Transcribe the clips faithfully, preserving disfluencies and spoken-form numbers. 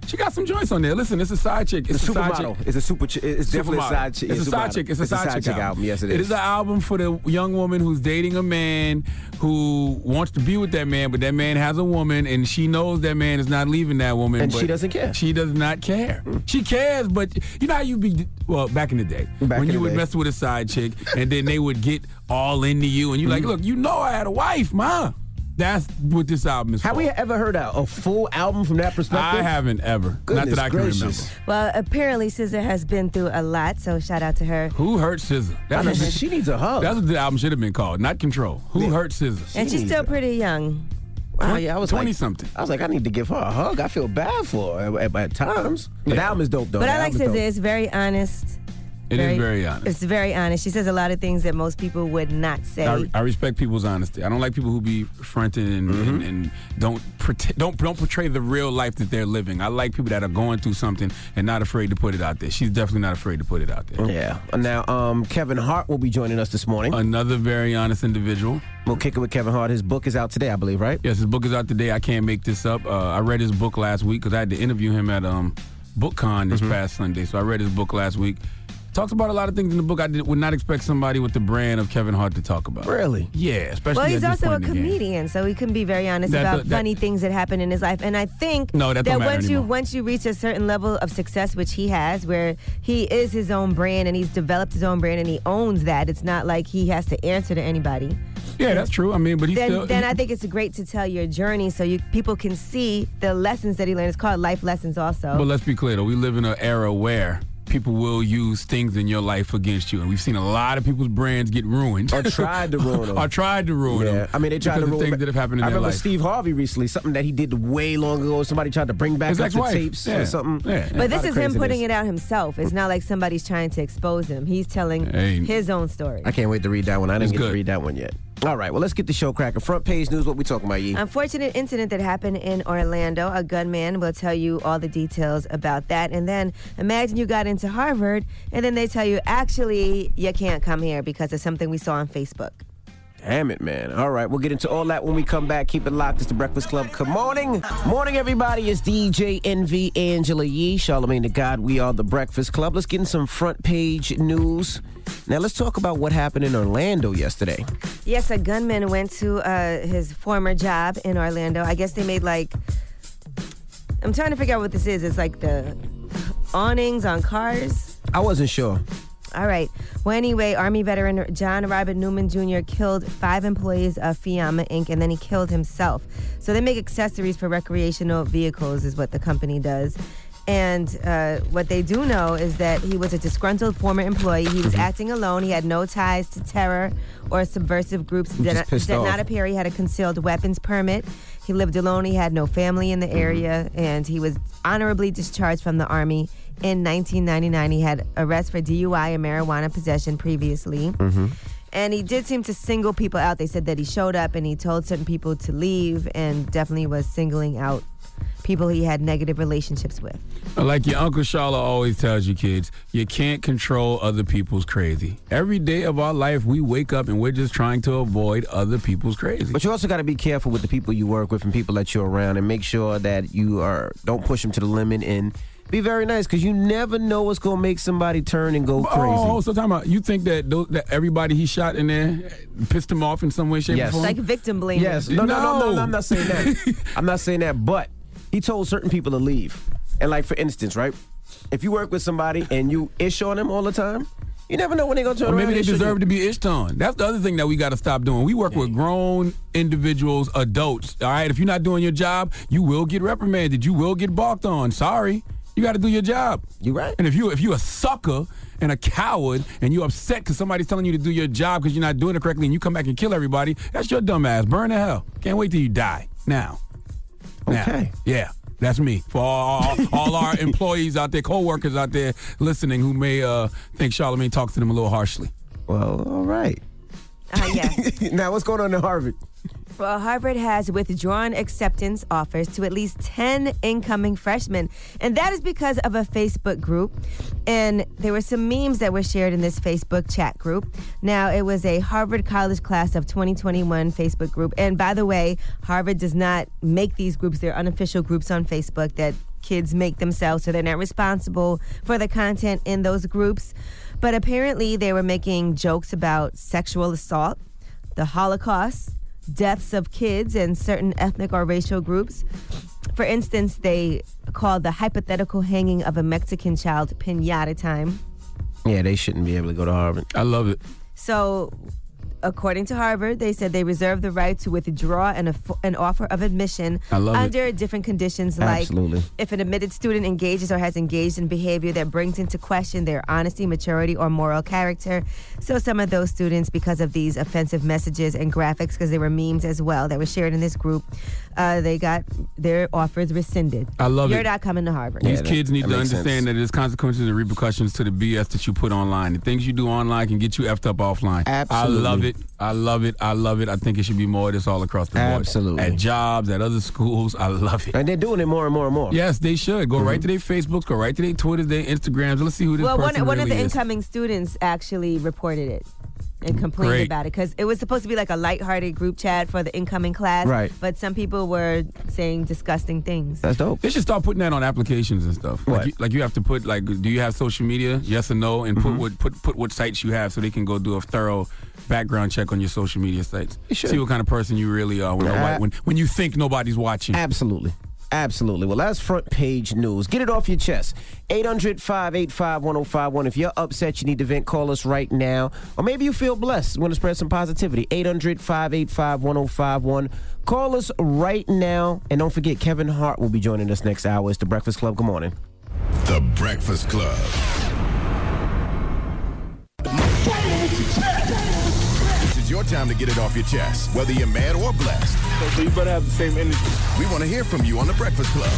She got some joints on there. Listen, it's a side chick. It's the a side supermodel. chick. It's a super. Ch- it's definitely a side chick. It's a side chick. It's a side, chick, chick album. album. Yes, it is. It is an album for the young woman who's dating a man who wants to be with that man, but that man has a woman, and she knows that man is not leaving that woman. And but she doesn't care. She does not care. Mm. She cares, but you know how you be. Well, back in the day, back when in you the would day. mess with a side chick, and then they would get all into you, and you're like, look, you know I had a wife, ma. That's what this album is Have for. we ever heard a, a full album from that perspective? I haven't ever. Goodness Not that I can gracious. remember. Well, apparently S Z A has been through a lot, so shout out to her. Who Hurt S Z A? I mean, she needs a hug. That's what the album should have been called, not Control. Who Yeah. Hurt S Z A? And she's still pretty young. Wow, yeah, I was twenty like, something. I was like, I need to give her a hug. I feel bad for her at, at, at times. But the album is dope, though. But The I like album S Z A. dope. It's very honest. It is very honest. It's very honest. She says a lot of things that most people would not say. I, I respect people's honesty. I don't like people who be fronting and, Mm-hmm. and, and don't pretend, don't don't portray the real life that they're living. I like people that are going through something and not afraid to put it out there. She's definitely not afraid to put it out there. Yeah. Now, um, Kevin Hart will be joining us this morning. Another very honest individual. We'll kick it with Kevin Hart. His book is out today, I believe, right? Yes, his book is out today. I can't make this up. Uh, I read his book last week because I had to interview him at um, BookCon this Mm-hmm. past Sunday. So I read his book last week. Talks about a lot of things in the book I did, would not expect somebody with the brand of Kevin Hart to talk about. Really? Yeah, especially Well, at he's this also a point in the game. comedian, so he can be very honest That- about that- funny things that happen in his life. And I think No, that don't matter once you anymore. once you reach a certain level of success, which he has, where he is his own brand and he's developed his own brand and he owns that, it's not like he has to answer to anybody. Yeah, that's true. I mean, but he's Then, still. then I think it's great to tell your journey so you people can see the lessons that he learned. It's called life lessons, also. But let's be clear, though. We live in an era where people will use things in your life against you. And we've seen a lot of people's brands get ruined. Or tried to ruin them. or tried to ruin Yeah, them. I mean, they tried because to of ruin things that have happened in I their remember life. Steve Harvey recently, something that he did way long ago. Somebody tried to bring back His like, the ex-wife. tapes Yeah. or something. Yeah. But this is him putting it out himself. It's not like somebody's trying to expose him. He's telling Hey. his own story. I can't wait to read that one. I didn't It's get to good. read that one yet. All right, well, let's get the show cracking. Front page news, what we talking about, Yee? Unfortunate incident that happened in Orlando. A gunman will tell you all the details about that. And then imagine you got into Harvard and then they tell you, actually, you can't come here because of something we saw on Facebook. Damn it, man. All right, we'll get into all that when we come back. Keep it locked. It's the Breakfast Club. Good morning. Morning, everybody. It's D J Envy, Angela Yee, Charlamagne the God. We are the Breakfast Club. Let's get in some front page news. Now, let's talk about what happened in Orlando yesterday. Yes, a gunman went to uh, his former job in Orlando. I guess they made like, I'm trying to figure out what this is. It's like the awnings on cars. I wasn't sure. All right. Well, anyway, Army veteran John Robert Newman Junior killed five employees of Fiamma Incorporated, and then he killed himself. So they make accessories for recreational vehicles is what the company does. And uh, what they do know is that he was a disgruntled former employee. He was acting alone. He had no ties to terror or subversive groups. He Did, just not, pissed did off. not appear he had a concealed weapons permit. He lived alone. He had no family in the area. And he was honorably discharged from the Army in nineteen ninety-nine. He had arrest for D U I and marijuana possession previously. Mm-hmm. And he did seem to single people out. They said that he showed up and he told certain people to leave and definitely was singling out people he had negative relationships with. Like your Uncle Shala always tells you kids, you can't control other people's crazy. Every day of our life, we wake up and we're just trying to avoid other people's crazy. But you also got to be careful with the people you work with and people that you're around and make sure that you are don't push them to the limit and be very nice because you never know what's going to make somebody turn and go crazy. Oh, so talking about, you think that those, that everybody he shot in there pissed him off in some way, shape, Yes. or form? Like victim blaming. Yes. No, no, no, no, no, I'm not saying that. I'm not saying that, but he told certain people to leave. And like, for instance, right, if you work with somebody and you ish on them all the time, you never know when they're going to turn Or around. maybe they and ish on deserve you. to be ished on. That's the other thing that we got to stop doing. We work with grown individuals, adults. All right, if you're not doing your job, you will get reprimanded. You will get balked on. Sorry. You got to do your job. You right. And if you if you're a sucker and a coward and you're upset because somebody's telling you to do your job because you're not doing it correctly and you come back and kill everybody, that's your dumb ass. Burn to hell. Can't wait till you die. Now. Now. Okay. Yeah. That's me. For all, all, all our employees out there, co-workers out there listening who may uh, think Charlamagne talks to them a little harshly. Well, all right. Uh, yeah. Now, what's going on in Harvard? Well, Harvard has withdrawn acceptance offers to at least ten incoming freshmen, and that is because of a Facebook group. And there were some memes that were shared in this Facebook chat group. Now, it was a Harvard College Class of twenty twenty-one Facebook group. And by the way, Harvard does not make these groups. They're unofficial groups on Facebook that kids make themselves, so they're not responsible for the content in those groups. But apparently they were making jokes about sexual assault, the Holocaust, deaths of kids and certain ethnic or racial groups. For instance, they called the hypothetical hanging of a Mexican child piñata time. Yeah, they shouldn't be able to go to Harvard. I love it. So, according to Harvard, they said they reserve the right to withdraw an, aff- an offer of admission I love under it. different conditions, like Absolutely. if an admitted student engages or has engaged in behavior that brings into question their honesty, maturity, or moral character. So some of those students, because of these offensive messages and graphics, because they were memes as well that were shared in this group, uh, they got their offers rescinded. I love You're it. not coming to Harvard. These Yeah, kids that- need that to makes understand sense. that there's consequences and repercussions to the B S that you put online. The things you do online can get you effed up offline. Absolutely. I love it. I love it. I love it. I think it should be more of this all across the board. Absolutely. At jobs, at other schools. I love it. And they're doing it more and more and more. Yes, they should. Go right to their Facebooks, go right to their Twitters, their Instagrams. Let's see who this Well, one, person one really of the is. incoming students actually reported it and complained Great. about it because it was supposed to be like a lighthearted group chat for the incoming class. Right. But some people were saying disgusting things. That's dope. They should start putting that on applications and stuff. What? Like you, like you have to put like, do you have social media? Yes or no, and Mm-hmm. put what put put what sites you have so they can go do a thorough background check on your social media sites. You should. See what kind of person you really are when, Nah. nobody, when when you think nobody's watching. Absolutely. Absolutely. Well, that's front page news. Get it off your chest. eight hundred, five eight five, one oh five one. If you're upset, you need to vent, call us right now. Or maybe you feel blessed, want to spread some positivity. eight hundred, five eight five, one oh five one. Call us right now. And don't forget, Kevin Hart will be joining us next hour. It's The Breakfast Club. Good morning. The Breakfast Club. This is your time to get it off your chest, whether you're mad or blessed. So you better have the same energy. We want to hear from you on The Breakfast Club.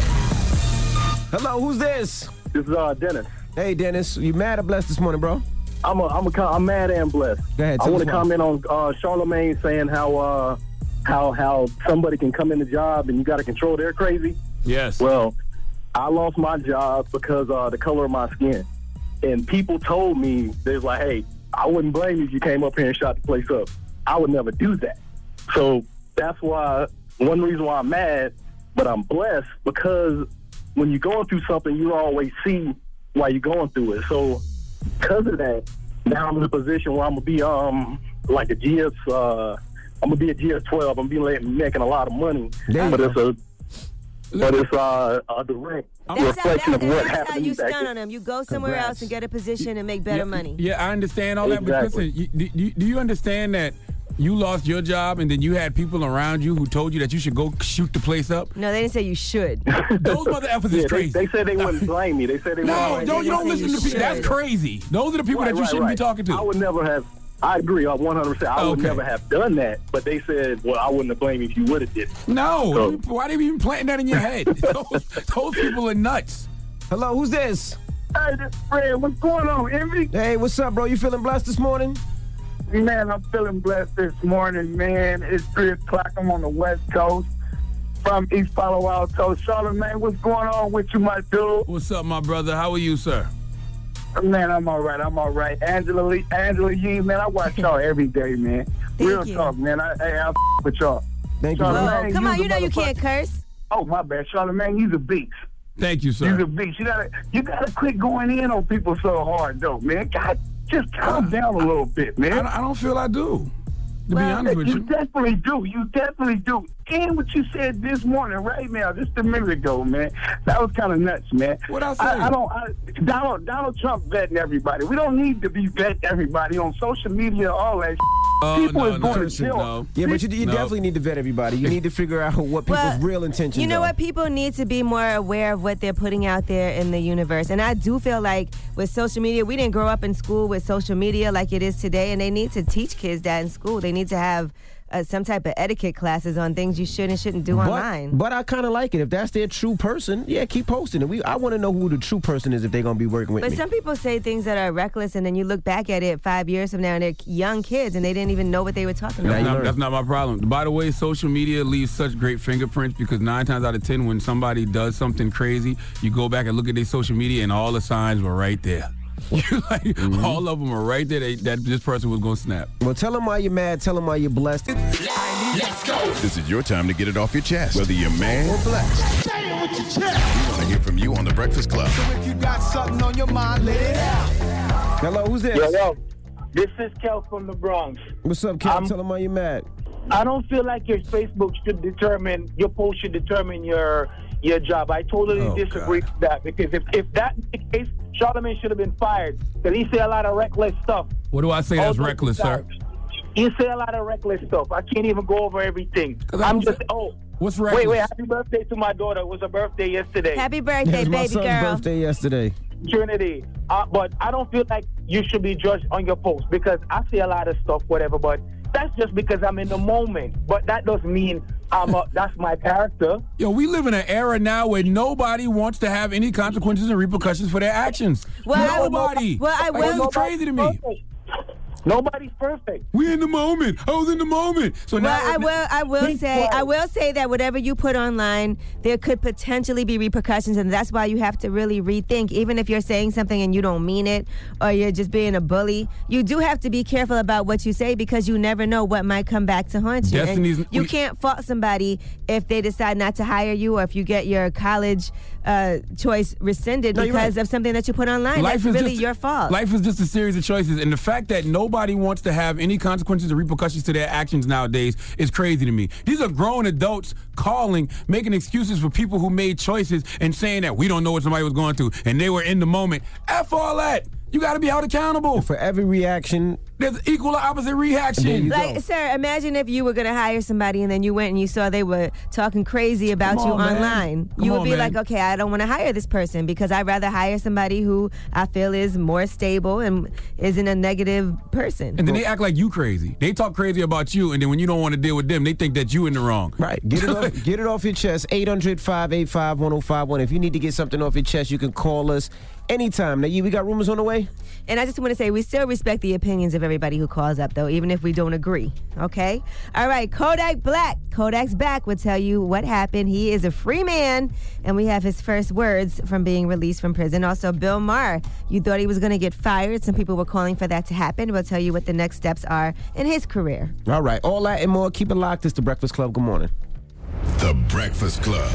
Hello, who's this? This is uh, Dennis. Hey, Dennis. You mad or blessed this morning, bro? I'm a, I'm a, I'm mad and blessed. Go ahead. I tell want us to why. comment on uh, Charlamagne saying how uh, how how somebody can come in the job and you got to control their crazy. Yes. Well, I lost my job because uh, the color of my skin, and people told me they was like, "Hey, I wouldn't blame you if you came up here and shot the place up. I would never do that." So that's why one reason why I'm mad, but I'm blessed because when you're going through something, you always see why you're going through it. So because of that, now I'm in a position where I'm gonna be um like a G S. Uh, I'm gonna be a G S twelve. I'm gonna be making a lot of money, There you but go. it's a but it's uh, a direct That's how, reflection that, of what that's how happened. you back stun then. on them. You go somewhere Congrats. else and get a position and make better yeah, money. Yeah, I understand all that, Exactly. but listen, you, do, you, do you understand that you lost your job and then you had people around you who told you that you should go shoot the place up? No, they didn't say you should. Those mother effers Yeah, is they, crazy. they said they wouldn't blame me. They said they no, wouldn't no, blame you me. don't listen to people. That's should. crazy. Those are the people Right, that you right, shouldn't right. be talking to. I would never have. I agree, uh, one hundred percent. I would Okay. never have done that. But they said, well, I wouldn't have blamed you if you would have did it. No, So- why they even planting that in your head? those, those people are nuts. Hello, who's this? Hey, this is Fred. What's going on, Envy? Hey, what's up, bro? You feeling blessed this morning? Man, I'm feeling blessed this morning, man. It's three o'clock. I'm on the West Coast from East Palo Alto. Charlamagne, what's going on with you, my dude? What's up, my brother? How are you, sir? Man, I'm all right. I'm all right. Angela Lee, Angela Yee, man, I watch y'all every day, man. Thank Real you. talk, man. I, hey, I f- with y'all. Thank you, bro. Charlamagne, Whoa, come on, you's you a know you can't motherfucker. curse. Oh, my bad. Charlamagne, he's a beast. Thank you, He's sir. a beast. You gotta, you gotta quit going in on people so hard, though, man. God, just calm down a little bit, man. I, don't- I don't feel I do. To Well, be honest with You you. definitely do. You definitely do. And what you said this morning, right now, just a minute ago, man, that was kind of nuts, man. What I say? I, I don't. I, Donald Donald Trump vetting everybody. We don't need to be vetting everybody on social media, all that. Oh, People no, is no, going to jail. no. Yeah, but you, you No. definitely need to vet everybody. You need to figure out what people's Well, real intentions are. You know what? People need to be more aware of what they're putting out there in the universe. And I do feel like with social media, we didn't grow up in school with social media like it is today. And they need to teach kids that in school. They need to have uh, some type of etiquette classes on things you should and shouldn't do But, online. but I kind of like it. If that's their true person, yeah, keep posting it. We, I want to know who the true person is if they're going to be working with But me. some people say things that are reckless, and then you look back at it five years from now, and they're young kids, and they didn't even know what they were talking That's about. you not, learn. that's not my problem. By the way, social media leaves such great fingerprints because nine times out of ten, when somebody does something crazy, you go back and look at their social media and all the signs were right there. You like mm-hmm. all of them are right there. They, that this person was gonna snap. Well, tell them why you're mad. Tell them why you're blessed. Let's go. This is your time to get it off your chest, whether you're mad or blessed. Say it with your chest. We want to hear from you on the Breakfast Club. So if you got something on your mind, let it out. Hello, who's this? Yo, yo. This is Kel from the Bronx. What's up, Kel? Um, tell them why you're mad. I don't feel like your Facebook should determine, your post should determine your your job. I totally oh, disagree God. with that, because if, if that's the case, Charlamagne should have been fired. Because he say a lot of reckless stuff. What do I say that's reckless, sir? You say a lot of reckless stuff. I can't even go over everything. I'm just, oh. What's reckless? Wait, wait, happy birthday to my daughter. It was her birthday yesterday. Happy birthday, it was baby my son's girl. birthday yesterday. Trinity. Uh, but I don't feel like you should be judged on your post, because I see a lot of stuff, whatever, but that's just because I'm in the moment. But that doesn't mean I'm a, that's my character. Yo, we live in an era now where nobody wants to have any consequences and repercussions for their actions. Well, nobody. I, well, I will. Like, it's crazy to me. Perfect. Nobody's perfect. We in the moment. I was in the moment. So now well, I will. I will say. I will say that whatever you put online, there could potentially be repercussions, and that's why you have to really rethink. Even if you're saying something and you don't mean it, or you're just being a bully, you do have to be careful about what you say, because you never know what might come back to haunt you. Destiny's, and you we, can't fault somebody if they decide not to hire you, or if you get your college uh, choice rescinded no, because right. of something that you put online. Life That's really just, your fault. Life is just a series of choices, and the fact that nobody wants to have any consequences or repercussions to their actions nowadays is crazy to me. These are grown adults calling, making excuses for people who made choices and saying that we don't know what somebody was going through and they were in the moment. F all that. You got to be held accountable. For every reaction, there's equal or opposite reaction. Like, go. sir, imagine if you were going to hire somebody and then you went and you saw they were talking crazy about Come you on, man. online. Come you would on, be man. like, okay, I don't want to hire this person, because I'd rather hire somebody who I feel is more stable and isn't a negative person. And then they act like you crazy. They talk crazy about you, and then when you don't want to deal with them, they think that you in the wrong. Right. Get it off, get it off your chest. eight hundred, five eight five, one oh five one. If you need to get something off your chest, you can call us anytime. Now, we got rumors on the way? And I just want to say, we still respect the opinions of everybody who calls up, though, even if we don't agree, okay? All right, Kodak Black. Kodak's back will tell you what happened. He is a free man, and we have his first words from being released from prison. Also, Bill Maher, you thought he was going to get fired. Some people were calling for that to happen. We'll tell you what the next steps are in his career. All right, all that and more. Keep it locked. It's The Breakfast Club. Good morning. The Breakfast Club.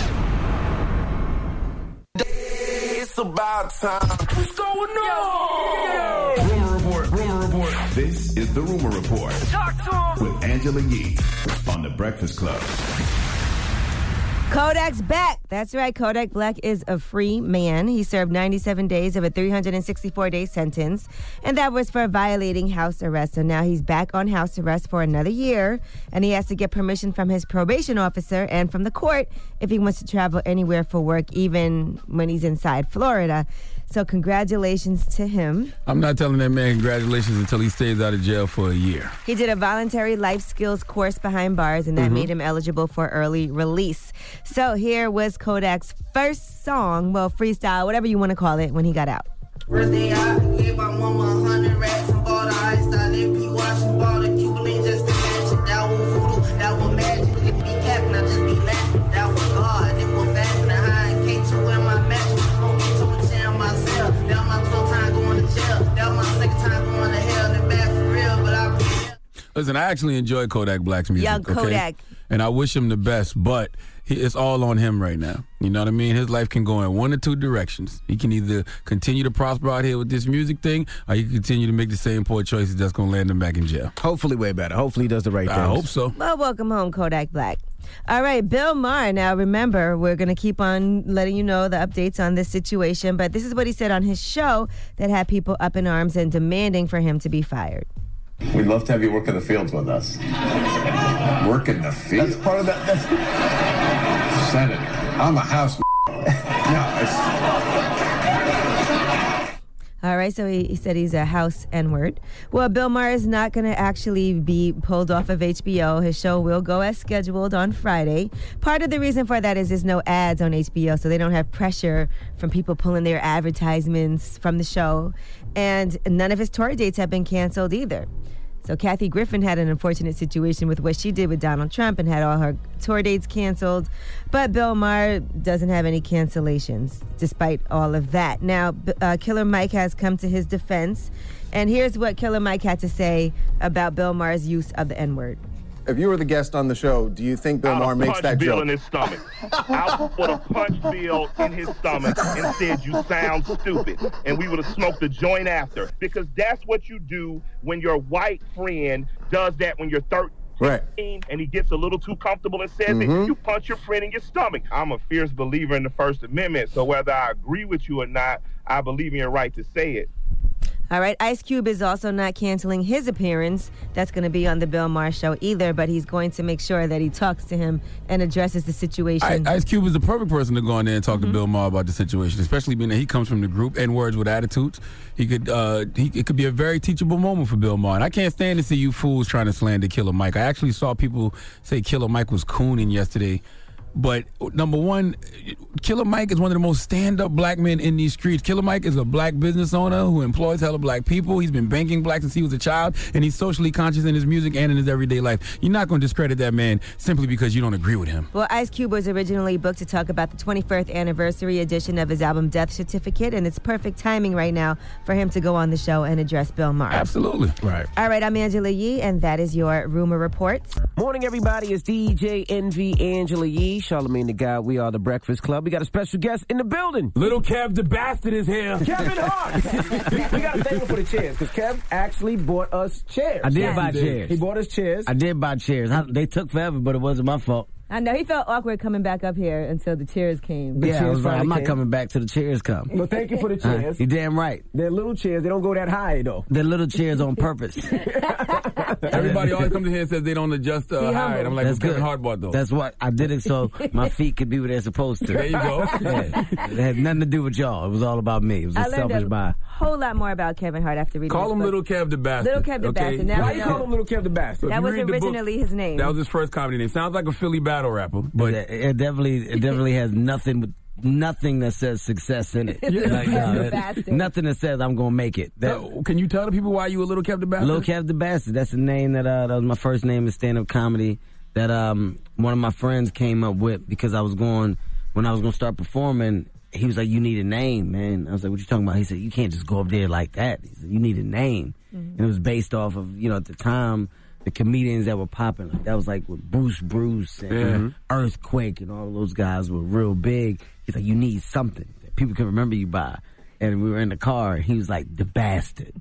It's about time. What's going on? Rumor Report, Rumor Report. This is the Rumor Report. Talk to him. With Angela Yee on The Breakfast Club. Kodak's back. That's right. Kodak Black is a free man. He served ninety-seven days of a three hundred sixty-four day sentence, and that was for violating house arrest. So now he's back on house arrest for another year, and he has to get permission from his probation officer and from the court if he wants to travel anywhere for work, even when he's inside Florida. So congratulations to him. I'm not telling that man congratulations until he stays out of jail for a year. He did a voluntary life skills course behind bars, and that Mm-hmm. made him eligible for early release. So here was Kodak's first song, well, freestyle, whatever you want to call it, when he got out. First day out, gave my mama a hundred racks and bought a ice style. Then P wash and bought a Cuban just to match it. That was voodoo, that was magic. It be capping, I just be laughing. That was God, it was fast and high and K two in my match. Smoking to a chair myself. That was my twelfth time going to jail. That was my second time going to hell. They're bad for real, but I be. Listen, I actually enjoy Kodak Black's music. Young Kodak. Okay? And I wish him the best, but he, it's all on him right now. You know what I mean? His life can go in one or two directions. He can either continue to prosper out here with this music thing, or he can continue to make the same poor choices that's going to land him back in jail. Hopefully way better. Hopefully he does the right thing. I hope so. Well, welcome home, Kodak Black. All right, Bill Maher. Now, remember, we're going to keep on letting you know the updates on this situation, but this is what he said on his show that had people up in arms and demanding for him to be fired. We'd love to have you work in the fields with us. Work in the field. That's part of that. That's Senator. I'm a house. no, it's... All right, so he, he said he's a house N-word. Well, Bill Maher is not going to actually be pulled off of H B O. His show will go as scheduled on Friday. Part of the reason for that is there's no ads on H B O, so they don't have pressure from people pulling their advertisements from the show. And none of his tour dates have been canceled either. So Kathy Griffin had an unfortunate situation with what she did with Donald Trump and had all her tour dates canceled. But Bill Maher doesn't have any cancellations despite all of that. Now, uh, Killer Mike has come to his defense. And here's what Killer Mike had to say about Bill Maher's use of the N-word. If you were the guest on the show, do you think Bill Maher makes that Bill joke? in his stomach. I would have punched Bill in his stomach and said, you sound stupid. And we would have smoked a joint after. Because that's what you do when your white friend does that when you're thirteen. Right. And he gets a little too comfortable and says Mhm. it. You punch your friend in your stomach. I'm a fierce believer in the First Amendment. So whether I agree with you or not, I believe in your right to say it. All right, Ice Cube is also not canceling his appearance. That's going to be on the Bill Maher show either, but he's going to make sure that he talks to him and addresses the situation. I, Ice Cube is the perfect person to go in there and talk mm-hmm. to Bill Maher about the situation, especially being that he comes from the group N-words with attitudes. He could, uh, he, it could be a very teachable moment for Bill Maher. And I can't stand to see you fools trying to slander Killer Mike. I actually saw people say Killer Mike was cooning yesterday. But number one, Killer Mike is one of the most stand-up black men in these streets. Killer Mike is a black business owner who employs hella black people. He's been banking black since he was a child, and he's socially conscious in his music and in his everyday life. You're not going to discredit that man simply because you don't agree with him. Well, Ice Cube was originally booked to talk about the twenty-first anniversary edition of his album Death Certificate, and it's perfect timing right now for him to go on the show and address Bill Maher. Absolutely. Right. All right, I'm Angela Yee, and that is your Rumor Report. Morning, everybody. It's D J Envy, Angela Yee, Charlamagne the God. We are the Breakfast Club. We got a special guest in the building. Little Kev the Bastard is here. Kevin Hart. We got to thank him for the chairs because Kev actually bought us chairs. I did yes, buy he chairs. He bought us chairs. I did buy chairs. I, they took forever, but it wasn't my fault. I know he felt awkward coming back up here until the chairs came. The yeah, chairs I was like, I'm not came. coming back till the chairs come. Well, thank you for the chairs. Uh, you're damn right. They're little chairs. They don't go that high, though. They're little chairs on purpose. Everybody always comes in here and says they don't adjust uh, height. I'm like, That's well, Kevin Hart bought those. That's what I did it so my feet could be where they're supposed to. There you go. Yeah. It had nothing to do with y'all. It was all about me. It was a I learned selfish a buy. whole lot more about Kevin Hart after reading Call this him book. Little Kev the Bastard. Little Kev the okay? Bastard. Now Why I you know. call him Little Kev the Bastard? That was originally book, his name. That was his first comedy name. Sounds like a Philly battle rapper, but it, it definitely, it definitely has nothing with. Nothing that says success in it. Yeah. Like, no, that, nothing that says I'm gonna make it. That, so, can you tell the people why you were Little Kev the Bastard? Little Kev the Bastard. That's the name that uh, that was my first name in stand-up comedy. That um one of my friends came up with because I was going when I was gonna start performing. He was like, "You need a name, man." I was like, "What you talking about?" He said, "You can't just go up there like that. He said, you need a name." Mm-hmm. And it was based off of, you know, at the time, the comedians that were popping. Like, that was like with Bruce Bruce and mm-hmm. Earthquake and all of those guys were real big. He's like, you need something that people can remember you by. And we were in the car, and he was like, the bastard.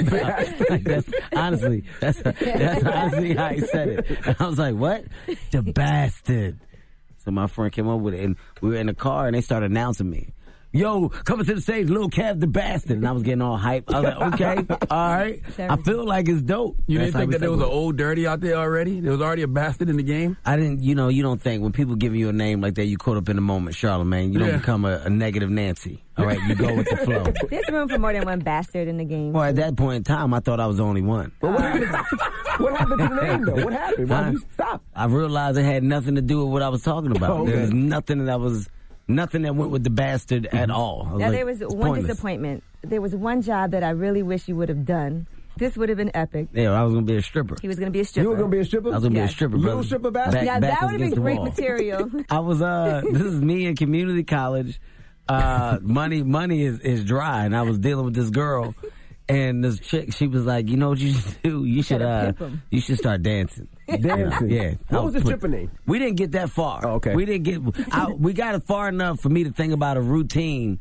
Like, that's, honestly, that's, that's honestly how he said it. And I was like, what? The bastard. So my friend came up with it, and we were in the car, and they started announcing me. Yo, coming to the stage, Lil Kev the Bastard. And I was getting all hyped. I was like, okay, all right. I feel like it's dope. You That's didn't think that there was an old dirty out there already? There was already a bastard in the game? I didn't, you know, you don't think when people give you a name like that, you caught up in the moment, Charlamagne. You don't Yeah. become a, a negative Nancy. All right, you go with the flow. There's room for more than one bastard in the game. Well, at that point in time, I thought I was the only one. Well, what, happened, what happened to the name, though? What happened? Why did you stop? I realized it had nothing to do with what I was talking about. Oh, okay. There was nothing that was, nothing that went with the bastard at all. I was Now, like, there was it's one pointless. disappointment. There was one job that I really wish you would have done. This would have been epic. Yeah, I was going to be a stripper. He was going to be a stripper. You were going to be a stripper? I was going to Yes. be a stripper, Little brother. stripper bastard? Back- Now, that backwards would have been against the great wall. material. I was, uh, this is me in community college. Uh, money, money is, is dry, and I was dealing with this girl, and this chick, she was like, you know what you should do? You should, gotta uh, pimp 'em. you should start dancing. Dancing? Yeah. What I was the put- stripper name? We didn't get that far. Oh, okay. We didn't get, I, we got it far enough for me to think about a routine,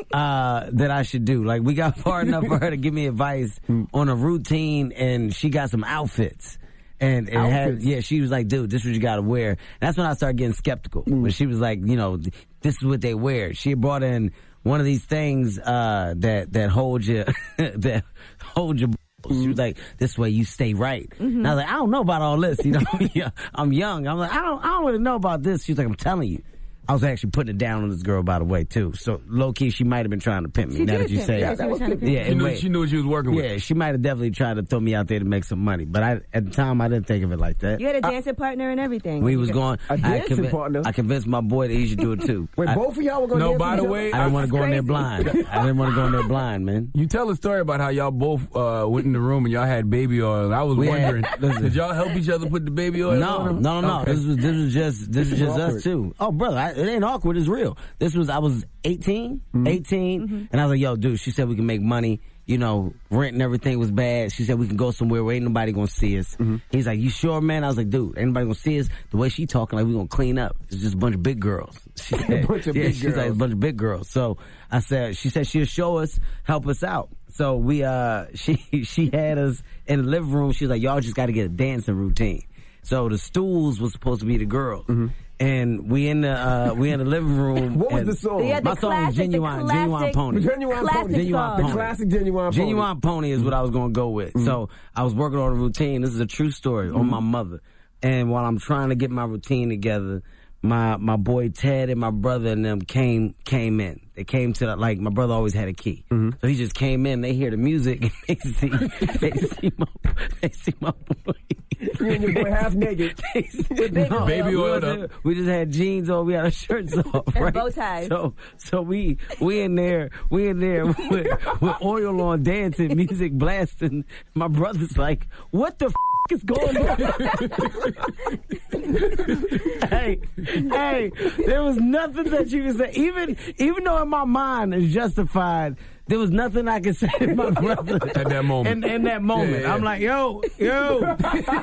uh, that I should do. Like, we got far enough for her to give me advice on a routine, and she got some outfits. And it had, Outfits? yeah, she was like, dude, this is what you gotta wear. That's when I started getting skeptical. Mm. When she was like, you know, this is what they wear. She had brought in one of these things, uh, that, that hold your, that hold your, she was like, this way you stay right. Mm-hmm. And I was like, I don't know about all this, you know, I'm young. I'm like, I don't, I don't really know about this. She was like, I'm telling you. I was actually putting it down on this girl, by the way, too. So, low-key, she might have been trying to pimp me, She now did that you pimp say you. it. Yeah, she was trying to pimp Yeah, She and knew, wait. she knew what she was working with. Yeah, she might have definitely tried to throw me out there to make some money. But I, at the time, I didn't think of it like that. You had a dancing partner and everything. We was going. A I, dancing convi- partner? I convinced my boy that he should do it too. Wait, I, both of y'all were going to No, dance by with the each way, I didn't want to go in there blind. I didn't want to go in there blind, man. You tell a story about how y'all both uh, went in the room and y'all had baby oil. And I was We had- wondering, listen. did y'all help each other put the baby oil No, on? no, no, Okay. This was this was just this was just awkward. us two. Oh, brother, I, it ain't awkward. It's real. This was I was eighteen, Mm-hmm. eighteen, and I was like, "Yo, dude." She said we can make money. You know, rent and everything was bad. She said we can go somewhere where ain't nobody gonna see us. Mm-hmm. He's like, "You sure, man?" I was like, "Dude, ain't nobody gonna see us." The way she talking, like we gonna clean up. It's just a bunch of big girls. She said, bunch of yeah, big she's like a girls. bunch of big girls. So I said, she said she'll show us, help us out. So we, uh, she she had us in the living room. She was like, "Y'all just got to get a dancing routine." So the stools was supposed to be the girls. Mm-hmm. And we in the uh, we in the living room. What was and the song? They had the My song was classic- the Genuine, classic- Genuine Pony. Genuine Classic Pony. Genuine song. The Pony. classic Genuine Pony. Genuine Pony is what I was going to go with. Mm-hmm. So I was working on a routine. This is a true story on my mother. And while I'm trying to get my routine together, my my boy Ted and my brother and them came came in. They came to the, like my brother always had a key, Mm-hmm. so he just came in. They hear the music. And they see they see my they see my boy. You and your boy half naked. With baby oil. Baby we, oil wasn't- up. we just had jeans on. We had our shirts off, And right? bow ties. So, so we we in there, we in there with, with oil on, dancing, music blasting. My brother's like, "What the f- is going on?" hey, hey, there was nothing that you could say. Even even though in my mind it's justified, there was nothing I could say to my brother At that moment. In, in that moment, Yeah, yeah. I'm like, "Yo, yo."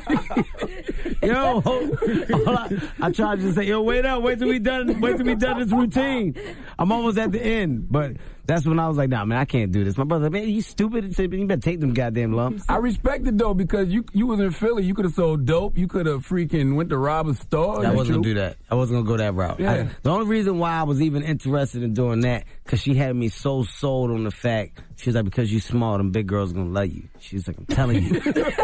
Yo, all I, I tried to say, yo, wait up, wait till we done, wait till we done this routine. I'm almost at the end, but that's when I was like, nah, man, I can't do this. My brother, man, you stupid. He said, you better take them goddamn lumps. I respect it though because you you was in Philly. You could have sold dope. You could have freaking went to rob a store. I wasn't gonna do that. I wasn't gonna go that route. Yeah. I, the only reason why I was even interested in doing that, because she had me so sold on the fact, she was like, because you small, them big girls gonna love you. She's like, I'm telling you.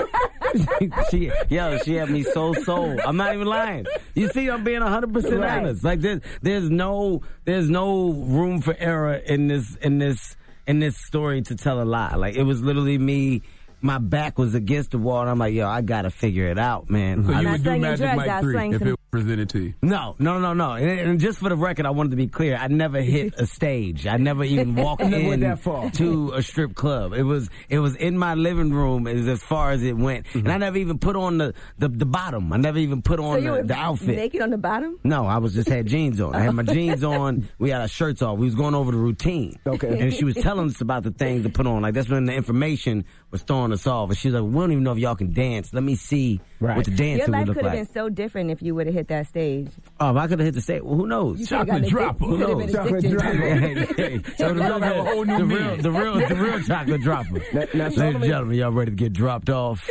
she, yo, she had me so sold. I'm not even lying. You see, I'm being one hundred percent Right. honest. Like, there's, there's no, there's no room for error in this, in this, in this story to tell a lie. Like, it was literally me. My back was against the wall, and I'm like, yo, I gotta figure it out, man. So I- you not would do slinging Magic drugs, Mike I was three slinging if some- it was presented to you. No, no, no, no. And, and just for the record, I wanted to be clear. I never hit a stage. I never even walked Never in went that far. to a strip club. It was it was in my living room as, as far as it went. Mm-hmm. And I never even put on the, the, the bottom. I never even put So on you the, were the outfit. naked on the bottom? No, I was just had jeans on. I had my jeans on. We had our shirts off. We was going over the routine. Okay. And she was telling us about the things to put on. Like, that's when the information was throwing us off. And she was like, we don't even know if y'all can dance. Let me see Right. what the Your dancing life would look could have like. been so different if you would have hit that stage. Oh, if I could have hit the stage, well, who knows? You could've gotten Chocolate dropper. addic- You could have been Chocolate addicted dropper. to it. Hey, hey, so the real, have a whole new the meaning. real, the real, the real chocolate dropper. Now- now, Ladies and Charlamagne- gentlemen, y'all ready to get dropped off?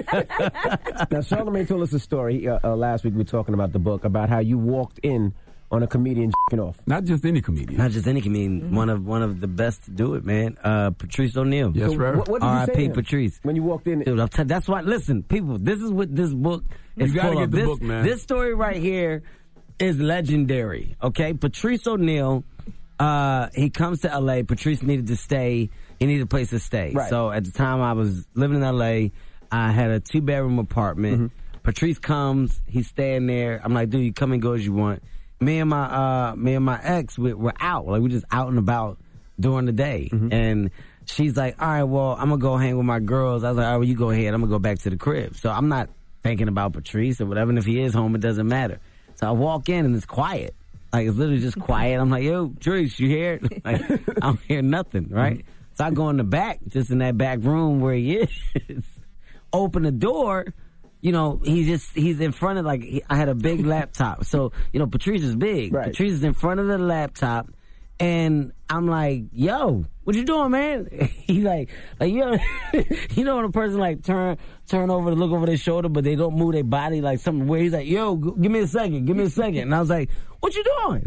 Now, Charlamagne told us a story uh, uh, last week. We were talking about the book, about how you walked in on a comedian jacking off. Not just any comedian. Not just any comedian. One of one of the best to do it, man. Uh, Patrice O'Neal. Yes, So sir. what, what did you R I say P to him Patrice. when you walked in? Dude, I'm tell- that's why. Listen, people, this is what this book is You gotta full get of. the This, book, man. this story right here is legendary. Okay, Patrice O'Neal. Uh, he comes to L A. Patrice needed to stay. He needed a place to stay. Right. So at the time, I was living in L A. I had a two bedroom apartment. Mm-hmm. Patrice comes. He's staying there. I'm like, dude, you come and go as you want. Me and my uh, me and my ex, we, we're out. Like, we're just out and about during the day. Mm-hmm. And she's like, all right, well, I'm going to go hang with my girls. I was like, all right, well, you go ahead. I'm going to go back to the crib. So I'm not thinking about Patrice or whatever. And if he is home, it doesn't matter. So I walk in and it's quiet. Like, it's literally just quiet. I'm like, yo, Patrice, you here? Like, I don't hear nothing, right? So I go in the back, just in that back room where he is. Open the door. You know, he's just, he's in front of, like, he, I had a big laptop. So, you know, Patrice is big. Right. Patrice is in front of the laptop. And I'm like, yo, what you doing, man? He's like, like, you know, you know when a person, like, turn turn over to look over their shoulder, but they don't move their body, like, something weird. He's like, yo, g- give me a second, give me a second. And I was like, what you doing?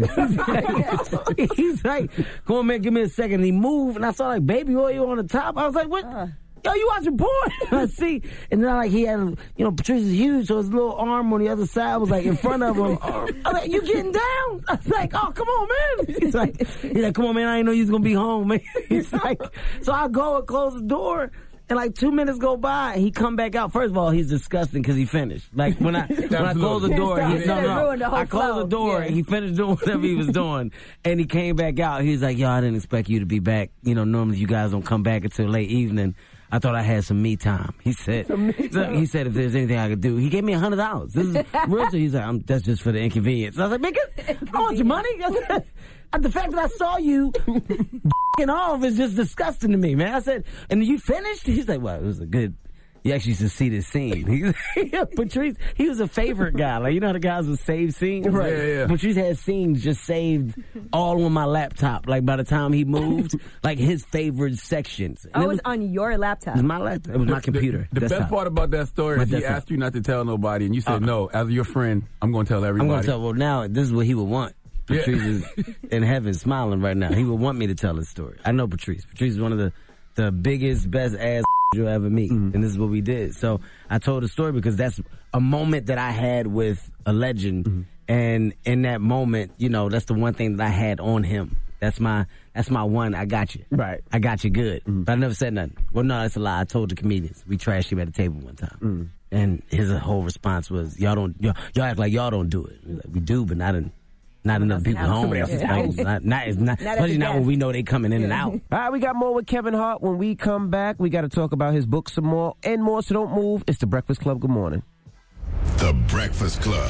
He's like, come on, man, give me a second. And he moved, and I saw, like, baby oil on the top. I was like, what? yo, you watching porn? I see. And then like he had, you know, Patrice is huge, so his little arm on the other side was like in front of him. I was like, you getting down? I was like, oh, come on, man. He's like, he's like, come on, man, I didn't know you was going to be home, man. He's like, so I go and close the door. And like two minutes go by, and he come back out. First of all, he's disgusting because he finished. Like when I when I close the door, he, no, no, I closed the door, yeah. and he finished doing whatever he was doing, and he came back out. He was like, "Yo, I didn't expect you to be back. You know, normally you guys don't come back until late evening. I thought I had some me time." He said, so he said if there's anything I could do, he gave me a hundred dollars. This is real. He's like, I'm, that's just for the inconvenience. I was like, "Nigga, I want your money." The fact that I saw you f***ing off is just disgusting to me, man. I said, and you finished? He's like, well, it was a good, you actually should see this scene. Patrice, he was a favorite guy. Like, you know how the guys would save scenes? Right. Yeah, yeah. Patrice had scenes just saved all on my laptop. Like, by the time he moved, like his favorite sections. Oh, it was on your laptop? It was my laptop. It was my computer. The, the best part about that story My is he desktop. asked you not to tell nobody, and you said, uh, no, as your friend, I'm going to tell everybody. I'm going to tell, well, now, this is what he would want. Patrice is in heaven smiling right now. He would want me to tell his story. I know Patrice. Patrice is one of the, the biggest, best ass you'll ever meet. Mm-hmm. And this is what we did. So I told the story because that's a moment that I had with a legend. Mm-hmm. And in that moment, you know, that's the one thing that I had on him. That's my that's my one, I got you. Right. I got you good. Mm-hmm. But I never said nothing. Well, no, that's a lie. I told the comedians. We trashed him at the table one time. Mm-hmm. And his whole response was, y'all don't, y'all, y'all act like y'all don't do it. Like, we do, but not in... Not enough people home. Like, not, not, not, especially not when we know they coming in and out. All right, we got more with Kevin Hart. When we come back, we got to talk about his book some more and more, so don't move. It's The Breakfast Club. Good morning. The Breakfast Club.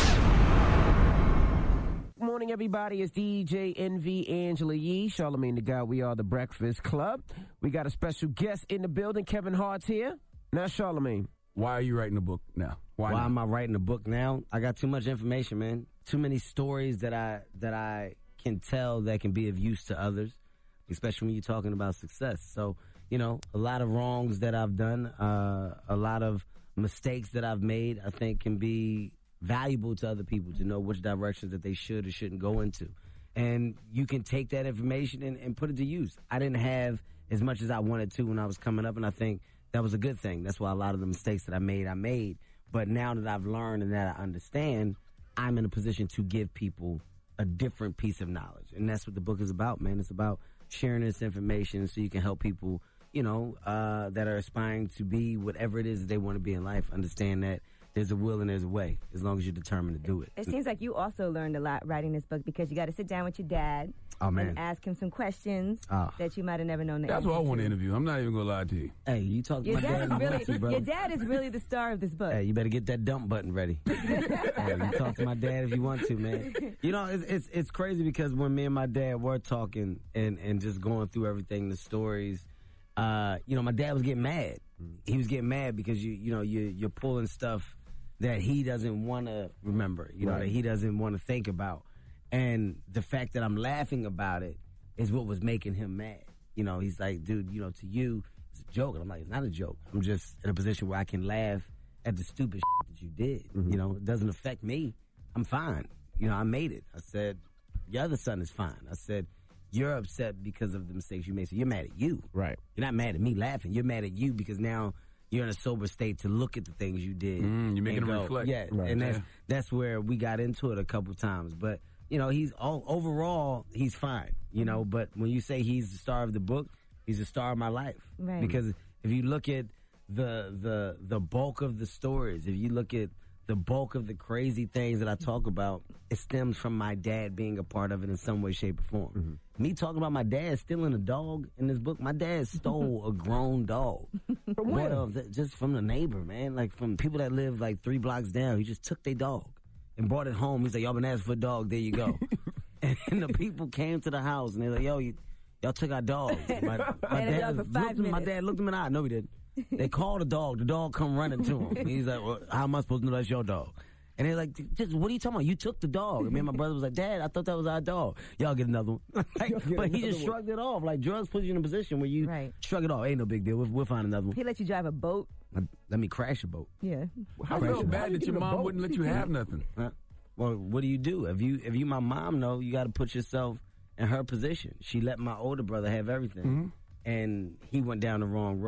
Good morning, everybody. It's D J N V Angela Yee, Charlamagne the God. We are The Breakfast Club. We got a special guest in the building. Kevin Hart's here. Now, Charlamagne. Why are you writing a book now? Why, Why am I writing a book now? I got too much information, man. Too many stories that I that I can tell that can be of use to others, especially when you're talking about success. So, you know, a lot of wrongs that I've done, uh, a lot of mistakes that I've made, I think can be valuable to other people to know which directions that they should or shouldn't go into. And you can take that information and, and put it to use. I didn't have as much as I wanted to when I was coming up, and I think that was a good thing. That's why a lot of the mistakes that I made, I made. But now that I've learned and that I understand, I'm in a position to give people a different piece of knowledge. And that's what the book is about, man. It's about sharing this information so you can help people, you know, uh, that are aspiring to be whatever it is that they want to be in life. Understand that there's a will and there's a way, as long as you're determined to do it. It seems like you also learned a lot writing this book because you got to sit down with your dad oh, man. and ask him some questions oh. that you might have never known the That's answer what I want to to. interview. I'm not even going to lie to you. Hey, you talk to Your my dad, dad. is if you really, want to, bro. your dad is really the star of this book. Hey, you better get that dump button ready. Hey, you talk to my dad if you want to, man. You know, it's, it's it's crazy because when me and my dad were talking and, and just going through everything, the stories, uh, you know, my dad was getting mad. He was getting mad because you you know you you're pulling stuff that he doesn't want to remember, you know, right. that he doesn't want to think about. And the fact that I'm laughing about it is what was making him mad. You know, he's like, dude, you know, to you, it's a joke. And I'm like, it's not a joke. I'm just in a position where I can laugh at the stupid shit that you did. Mm-hmm. You know, it doesn't affect me. I'm fine. You know, I made it. I said, your other son is fine. I said, you're upset because of the mistakes you made. So you're mad at you. Right. You're not mad at me laughing. You're mad at you because now you're in a sober state to look at the things you did. Mm, you're making them reflect. Yeah, right. and that's yeah. that's where we got into it a couple times. But you know, he's all overall he's fine. You know, but when you say he's the star of the book, he's the star of my life. Right. Because if you look at the the the bulk of the stories, if you look at the bulk of the crazy things that I talk about, it stems from my dad being a part of it in some way, shape, or form. Mm-hmm. Me talking about my dad stealing a dog in this book, my dad stole a grown dog. From where? Well, just from the neighbor, man. Like from people that live like three blocks down. He just took their dog and brought it home. He's like, y'all been asking for a dog, there you go. And the people came to the house and they're like, yo, you, y'all took our dog. My, my, dad, dog for five looked, my dad looked him in the eye. No, he didn't. They called the dog. The dog come running to him. He's like, well, how am I supposed to know that's your dog? And they're like, just, what are you talking about? You took the dog. And me and my brother was like, Dad, I thought that was our dog. Y'all get another one. Like, but he just shrugged it off. Like, drugs put you in a position where you right. shrug it off. Ain't no big deal. We'll, we'll find another one. He let you drive a boat? Let me crash a boat. Yeah. How so bad that your mom wouldn't let you have nothing? Huh? Well, what do you do? If you if you my mom, know, you got to put yourself in her position. She let my older brother have everything. Mm-hmm. And he went down the wrong road.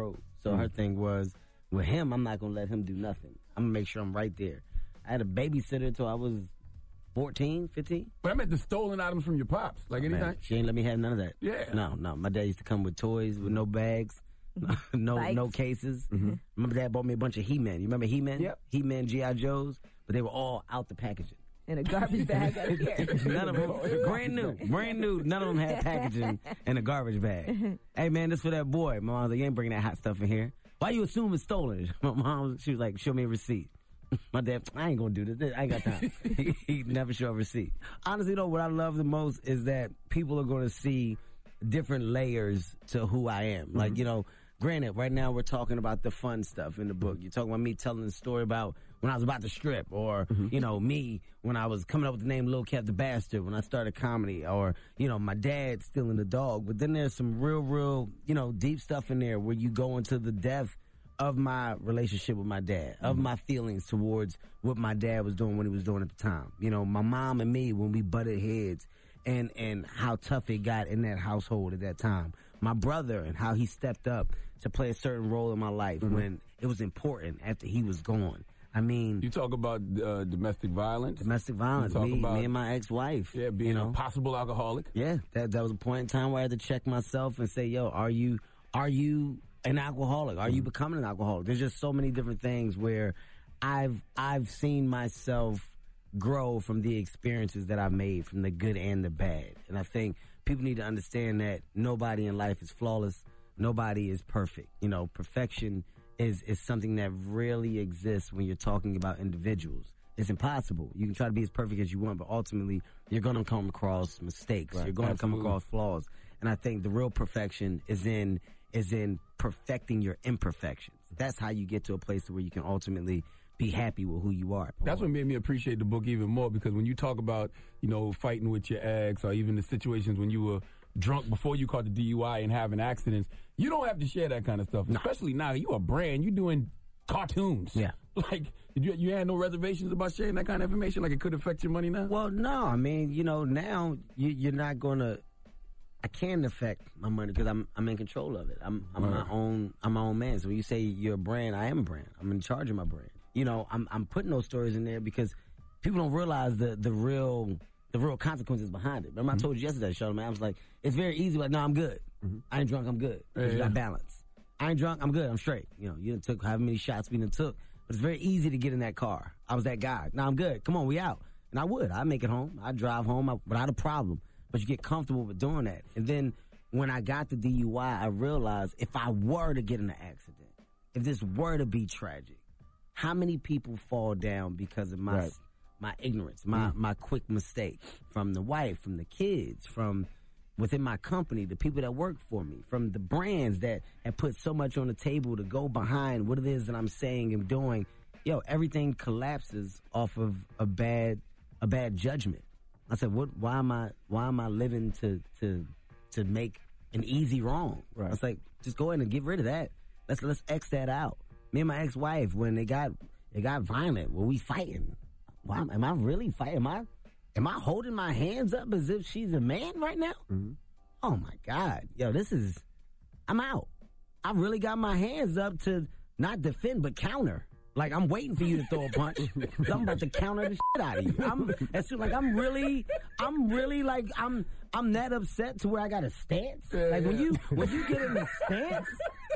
So mm. her thing was, with him, I'm not going to let him do nothing. I'm going to make sure I'm right there. I had a babysitter until I was fourteen, fifteen. But I meant the stolen items from your pops. Like oh, anything? Man, she ain't let me have none of that. Yeah. No, no. My dad used to come with toys with no bags. no Bikes. no cases. Mm-hmm. Remember Dad bought me a bunch of He-Man. You remember He-Man? Yep. He-Man, G I. Joes. But they were all out the packaging. In a garbage bag up here. None of them, brand new, brand new. None of them had packaging in a garbage bag. Hey man, this for that boy. My mom was like, you ain't bringing that hot stuff in here. Why you assume it's stolen? My mom, she was like, show me a receipt. My dad, I ain't gonna do this. I ain't got time. he, he never show a receipt. Honestly though, what I love the most is that people are gonna see different layers to who I am. Mm-hmm. Like, you know, granted, right now we're talking about the fun stuff in the book. You're talking about me telling the story about when I was about to strip, or, mm-hmm. you know, me when I was coming up with the name Lil Kev the Bastard when I started comedy, or, you know, my dad stealing the dog. But then there's some real, real, you know, deep stuff in there where you go into the depth of my relationship with my dad, of mm-hmm. my feelings towards what my dad was doing when he was doing at the time. You know, my mom and me, when we butted heads, and, and how tough it got in that household at that time. My brother and how he stepped up to play a certain role in my life mm-hmm. when it was important after he was gone. I mean... You talk about uh, domestic violence. Domestic violence. Me, about, me and my ex-wife. Yeah, being you know? a possible alcoholic. Yeah, that that was a point in time where I had to check myself and say, yo, are you are you an alcoholic? Are mm-hmm. you becoming an alcoholic? There's just so many different things where I've I've seen myself grow from the experiences that I've made, from the good and the bad. And I think people need to understand that nobody in life is flawless. Nobody is perfect. You know, perfection is, is something that rarely exists when you're talking about individuals. It's impossible. You can try to be as perfect as you want, but ultimately you're going to come across mistakes. Right. You're going to come across flaws. And I think the real perfection is in, is in perfecting your imperfections. That's how you get to a place where you can ultimately be happy with who you are. That's what made me appreciate the book even more, because when you talk about, you know, fighting with your ex, or even the situations when you were drunk before you caught the D U I and having accidents, you don't have to share that kind of stuff. No. Especially now, you a brand, you doing cartoons. Yeah. Like, did you, you had no reservations about sharing that kind of information? Like, it could affect your money now? Well, no. I mean, you know, now you, you're not going to, I can affect my money because I'm I'm in control of it. I'm I'm right. my own I'm my own man. So when you say you're a brand, I am a brand. I'm in charge of my brand. You know, I'm I'm putting those stories in there because people don't realize the the real the real consequences behind it. Remember, mm-hmm. I told you yesterday, Charlamagne, I was like, it's very easy. Like, no, I'm good. Mm-hmm. I ain't drunk. I'm good. Yeah, you got balance. I ain't drunk. I'm good. I'm straight. You know, you done took however many shots we done took, but it's very easy to get in that car. I was that guy. Now I'm good. Come on, we out. And I would. I'd make it home. I'd drive home I, without a problem. But you get comfortable with doing that. And then when I got the D U I, I realized if I were to get in an accident, if this were to be tragic, how many people fall down because of my right. my ignorance, my, mm. my quick mistake, from the wife, from the kids, from within my company, the people that work for me, from the brands that have put so much on the table to go behind what it is that I'm saying and doing. Yo, everything collapses off of a bad a bad judgment. I said, "What? Why am I? Why am I living to to to make an easy wrong?" Right. I was like, "Just go ahead and get rid of that. Let's let's X that out." Me and my ex-wife, when they got it got violent, were we fighting? Why am I really fighting? Am I am I holding my hands up as if she's a man right now? Mm-hmm. Oh my God, yo, this is. I'm out. I really got my hands up to not defend but counter. Like, I'm waiting for you to throw a punch. I'm about to counter the shit out of you. I'm, that's like, I'm really, I'm really like, I'm, I'm that upset to where I got a stance. Yeah, like, yeah. when you, when you get in the stance,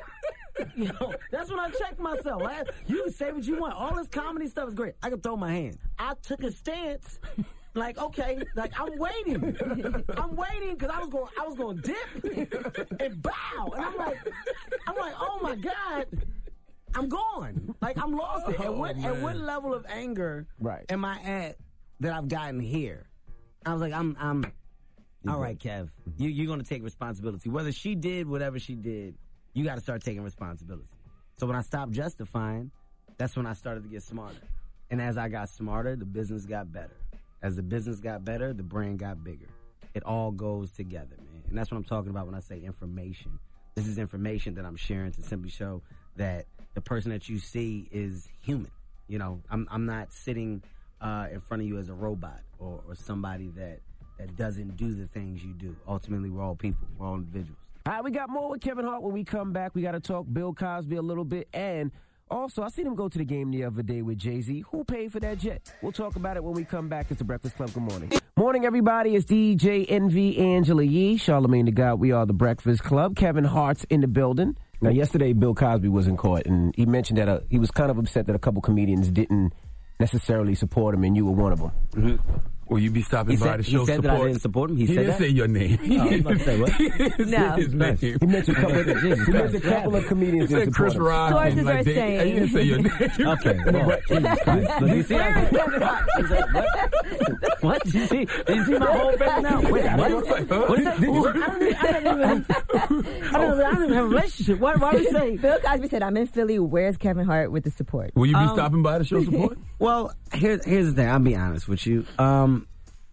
you know, that's when I check myself. Right? You can say what you want. All this comedy stuff is great. I can throw my hand. I took a stance. Like, okay, like, I'm waiting. I'm waiting because I was going, I was going to dip and bow. And I'm like, I'm like, oh my God. I'm gone. Like, I'm lost it. At what, at what level of anger right. am I at that I've gotten here? I was like, I'm, I'm, all right, Kev, you, you're going to take responsibility. Whether she did whatever she did, you got to start taking responsibility. So when I stopped justifying, that's when I started to get smarter. And as I got smarter, the business got better. As the business got better, the brand got bigger. It all goes together, man. And that's what I'm talking about when I say information. This is information that I'm sharing to simply show that the person that you see is human. You know, I'm I'm not sitting uh, in front of you as a robot or, or somebody that, that doesn't do the things you do. Ultimately, we're all people. We're all individuals. All right, we got more with Kevin Hart when we come back. We got to talk Bill Cosby a little bit. And also, I seen him go to the game the other day with Jay-Z. Who paid for that jet? We'll talk about it when we come back. It's the Breakfast Club. Good morning. Morning, everybody. It's D J Envy, Angela Yee, Charlamagne the God. We are the Breakfast Club. Kevin Hart's in the building. Now, yesterday, Bill Cosby was in court, and he mentioned that uh, he was kind of upset that a couple comedians didn't necessarily support him, and you were one of them. Mm-hmm. Will you be stopping he by said, the show He said support? that I didn't support him. He, he said didn't that? say your name. Oh, I was about to say what? He didn't No. say his name. He mentioned a couple of, he mentioned a couple of comedians He said didn't Chris support him. Rock. Sources and like are Dave- saying- He didn't say your name. Okay. Well, Jesus Christ. Look, you see, I, He's like, what? What? Did you see? Did you see my whole face now? Wait, what? What is that? I don't even, I don't even, I don't, I don't even have a relationship. Why, why are we saying? Bill Cosby said, I'm in Philly. Where's Kevin Hart with the support? Will you be Um, stopping by the show support? Well, here's here's the thing. I'll be honest with you. Um,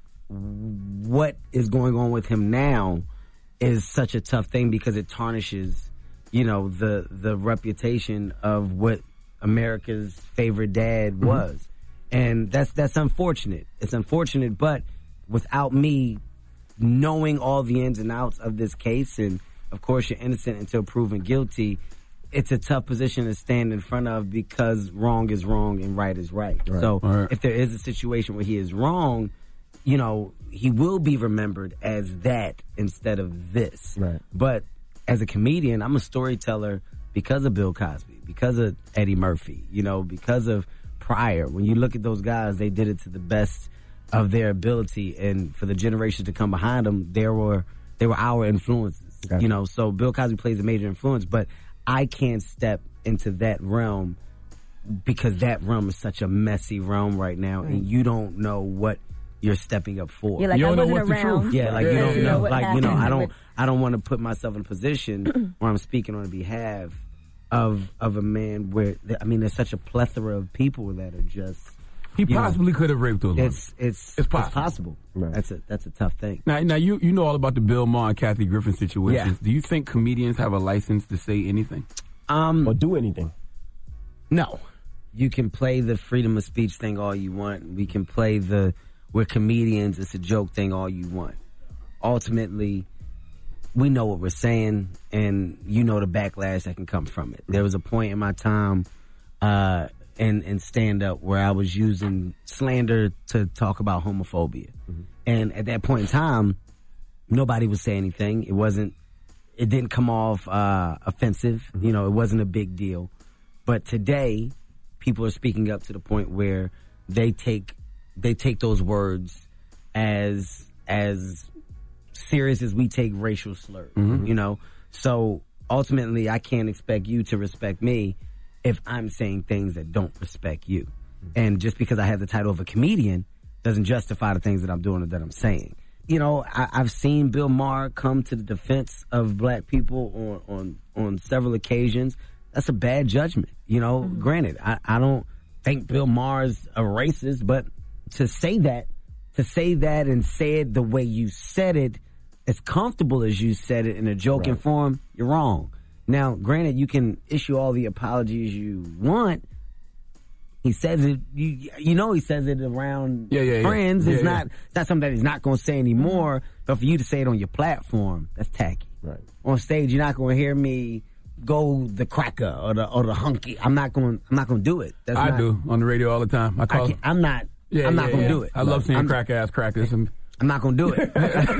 what is going on with him now is such a tough thing because it tarnishes, you know, the the reputation of what America's favorite dad was, mm-hmm. and that's that's unfortunate. It's unfortunate, but without me knowing all the ins and outs of this case, and of course you're innocent until proven guilty. It's a tough position to stand in front of because wrong is wrong and right is right. Right. So Right. if there is a situation where he is wrong, you know, he will be remembered as that instead of this. Right. But as a comedian, I'm a storyteller because of Bill Cosby, because of Eddie Murphy, you know, because of Pryor. When you look at those guys, they did it to the best of their ability, and for the generations to come behind them, there were they were our influences. Gotcha. You know, so Bill Cosby plays a major influence, but I can't step into that realm because that realm is such a messy realm right now, Right. and you don't know what you're stepping up for. You're like, You I don't know wasn't what's the around. truth. Yeah, like Yeah, you yeah, don't yeah. know, what like you know, I happened don't, with- I don't want to put myself in a position where I'm speaking on behalf of of a man where I mean, there's such a plethora of people that are just. He you know, possibly could have raped those women. It's it's It's possible. It's possible. Right. That's a that's a tough thing. Now, now you you know all about the Bill Maher and Kathy Griffin situation. Yeah. Do you think comedians have a license to say anything? Um, Or do anything. No. You can play the freedom of speech thing all you want. We can play the we're comedians, it's a joke thing all you want. Ultimately, we know what we're saying, and you know the backlash that can come from it. There was a point in my time uh, in, in stand-up where I was using slander to talk about homophobia. Mm-hmm. And at that point in time, nobody would say anything. It wasn't, it didn't come off uh, offensive. Mm-hmm. You know, it wasn't a big deal. But today, people are speaking up to the point where they take they take those words as as serious as we take racial slurs. Mm-hmm. You know, so ultimately, I can't expect you to respect me if I'm saying things that don't respect you. Mm-hmm. And just because I have the title of a comedian doesn't justify the things that I'm doing or that I'm saying. You know, I, I've seen Bill Maher come to the defense of black people on on, on several occasions. That's a bad judgment. You know, mm-hmm. Granted, I, I don't think Bill Maher's a racist, but to say that, to say that and say it the way you said it, as comfortable as you said it in a joking Right. form, you're wrong. Now, granted, you can issue all the apologies you want. He says it, you you know he says it around Yeah, yeah, yeah. friends. Yeah, it's yeah. not it's not something that he's not going to say anymore. But for you to say it on your platform, that's tacky. Right. On stage, you're not going to hear me go the cracker or the or the hunky. I'm not going. I'm not going to do it. That's I not, do on the radio all the time. I I call. can't, I'm not. Yeah, I'm not yeah, going to yeah. do it. I love seeing I'm, crack ass crackers. And I'm not going to do it.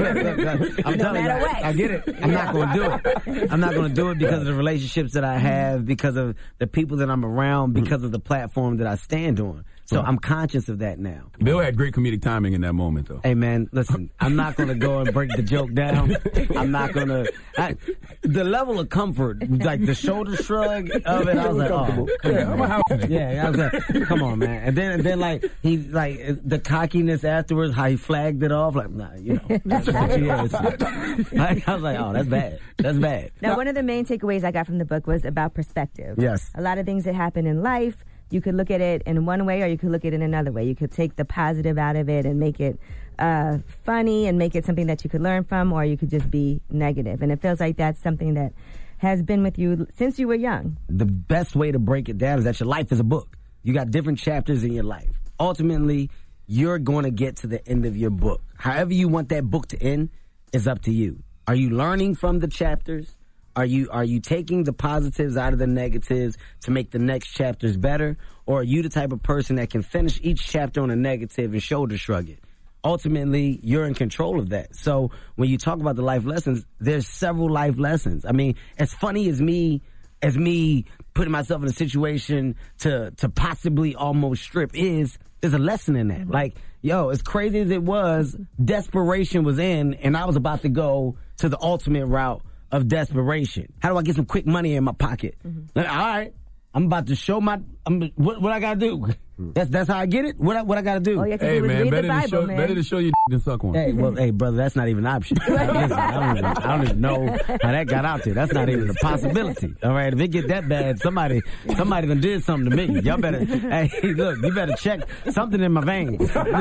I'm telling you, matter what. I get it. I'm not going to do it. I'm not going to do it because of the relationships that I have, because of the people that I'm around, because of the platform that I stand on. So I'm conscious of that now. Bill had great comedic timing in that moment, though. Hey man, listen, I'm not going to go and break the joke down. I'm not going to. The level of comfort, like the shoulder shrug of it, I was like, oh, come Yeah, on, I'm man. a house nigga. Yeah, I was like, come on, man. And then, and then, like he, like the cockiness afterwards, how he flagged it off, like, nah, you know, that's just what he is. I was like, oh, that's bad. That's bad. Now, one of the main takeaways I got from the book was about perspective. Yes. A lot of things that happen in life, you could look at it in one way or you could look at it in another way. You could take the positive out of it and make it uh, funny and make it something that you could learn from, or you could just be negative. And it feels like that's something that has been with you since you were young. The best way to break it down is that your life is a book. You got different chapters in your life. Ultimately, you're going to get to the end of your book. However you want that book to end is up to you. Are you learning from the chapters? Are you are you taking the positives out of the negatives to make the next chapters better? Or are you the type of person that can finish each chapter on a negative and shoulder shrug it? Ultimately, you're in control of that. So when you talk about the life lessons, there's several life lessons. I mean, as funny as me as me putting myself in a situation to to possibly almost strip is, there's a lesson in that. Like, yo, as crazy as it was, desperation was in, and I was about to go to the ultimate route of desperation. How do I get some quick money in my pocket? Mm-hmm. Like, all right, I'm about to show my, I'm, what, what I gotta do? That's that's how I get it? What I, what I gotta do? All you have to Hey do is man, read better the to Bible, show man. better to show you than suck one. Hey, well, hey, brother, that's not even an option. Listen, I, don't even, I don't even know how that got out there. That's not even a possibility. All right, if it get that bad, somebody somebody done did something to me. Y'all better, hey, look, you better check something in my veins.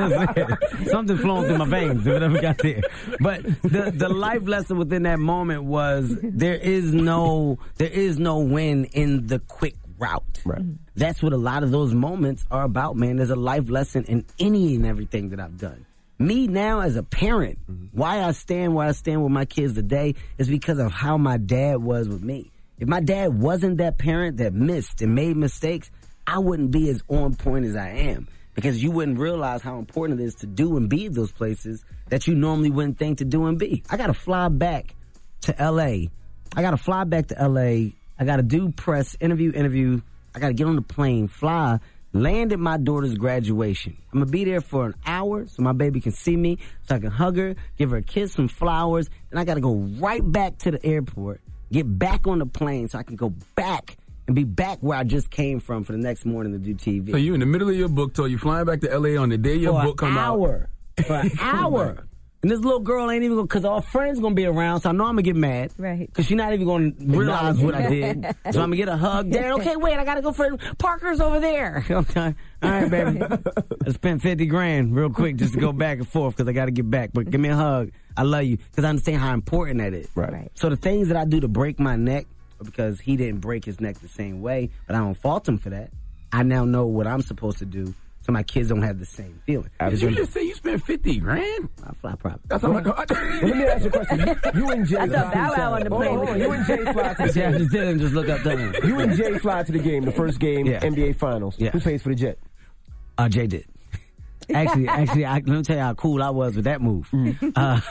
Something flowing through my veins if it ever got there. But the the life lesson within that moment was there is no there is no win in the quick route. Right. That's what a lot of those moments are about, man. There's a life lesson in any and everything that I've done. Me now as a parent, mm-hmm. why I stand where I stand with my kids today is because of how my dad was with me. If my dad wasn't that parent that missed and made mistakes, I wouldn't be as on point as I am, because you wouldn't realize how important it is to do and be those places that you normally wouldn't think to do and be. I got to fly back to L A. I got to fly back to L A. I got to do press, interview, interview. I got to get on the plane, fly, land at my daughter's graduation. I'm going to be there for an hour so my baby can see me, so I can hug her, give her a kiss, some flowers. Then I got to go right back to the airport, get back on the plane so I can go back and be back where I just came from for the next morning to do T V. So you in the middle of your book tour, you flying back to L A on the day your for book come out. hour. For an hour. And this little girl ain't even going to, because all friends going to be around, so I know I'm going to get mad. Right. Because she's not even going to realize what I did. So I'm going to get a hug. Dad, okay, wait, I got to go for Parker's over there. Okay. All right, baby. I spent fifty grand real quick just to go back and forth because I got to get back. But give me a hug. I love you, because I understand how important that is. Right. right. So the things that I do to break my neck, because he didn't break his neck the same way, but I don't fault him for that. I now know what I'm supposed to do so my kids don't have the same feeling. Did you just say you spent fifty grand? I fly private. That's all I got. Let me ask you a question. You, you and Jay I saw Bow Wow on the plane. Oh, you and Jay fly to the Yeah, I game. just didn't just look up there. You and Jay fly to the game, the first game, Yeah. N B A Finals. Yeah. Who pays for the jet? Uh, Jay did. Actually, actually, I, let me tell you how cool I was with that move. Mm.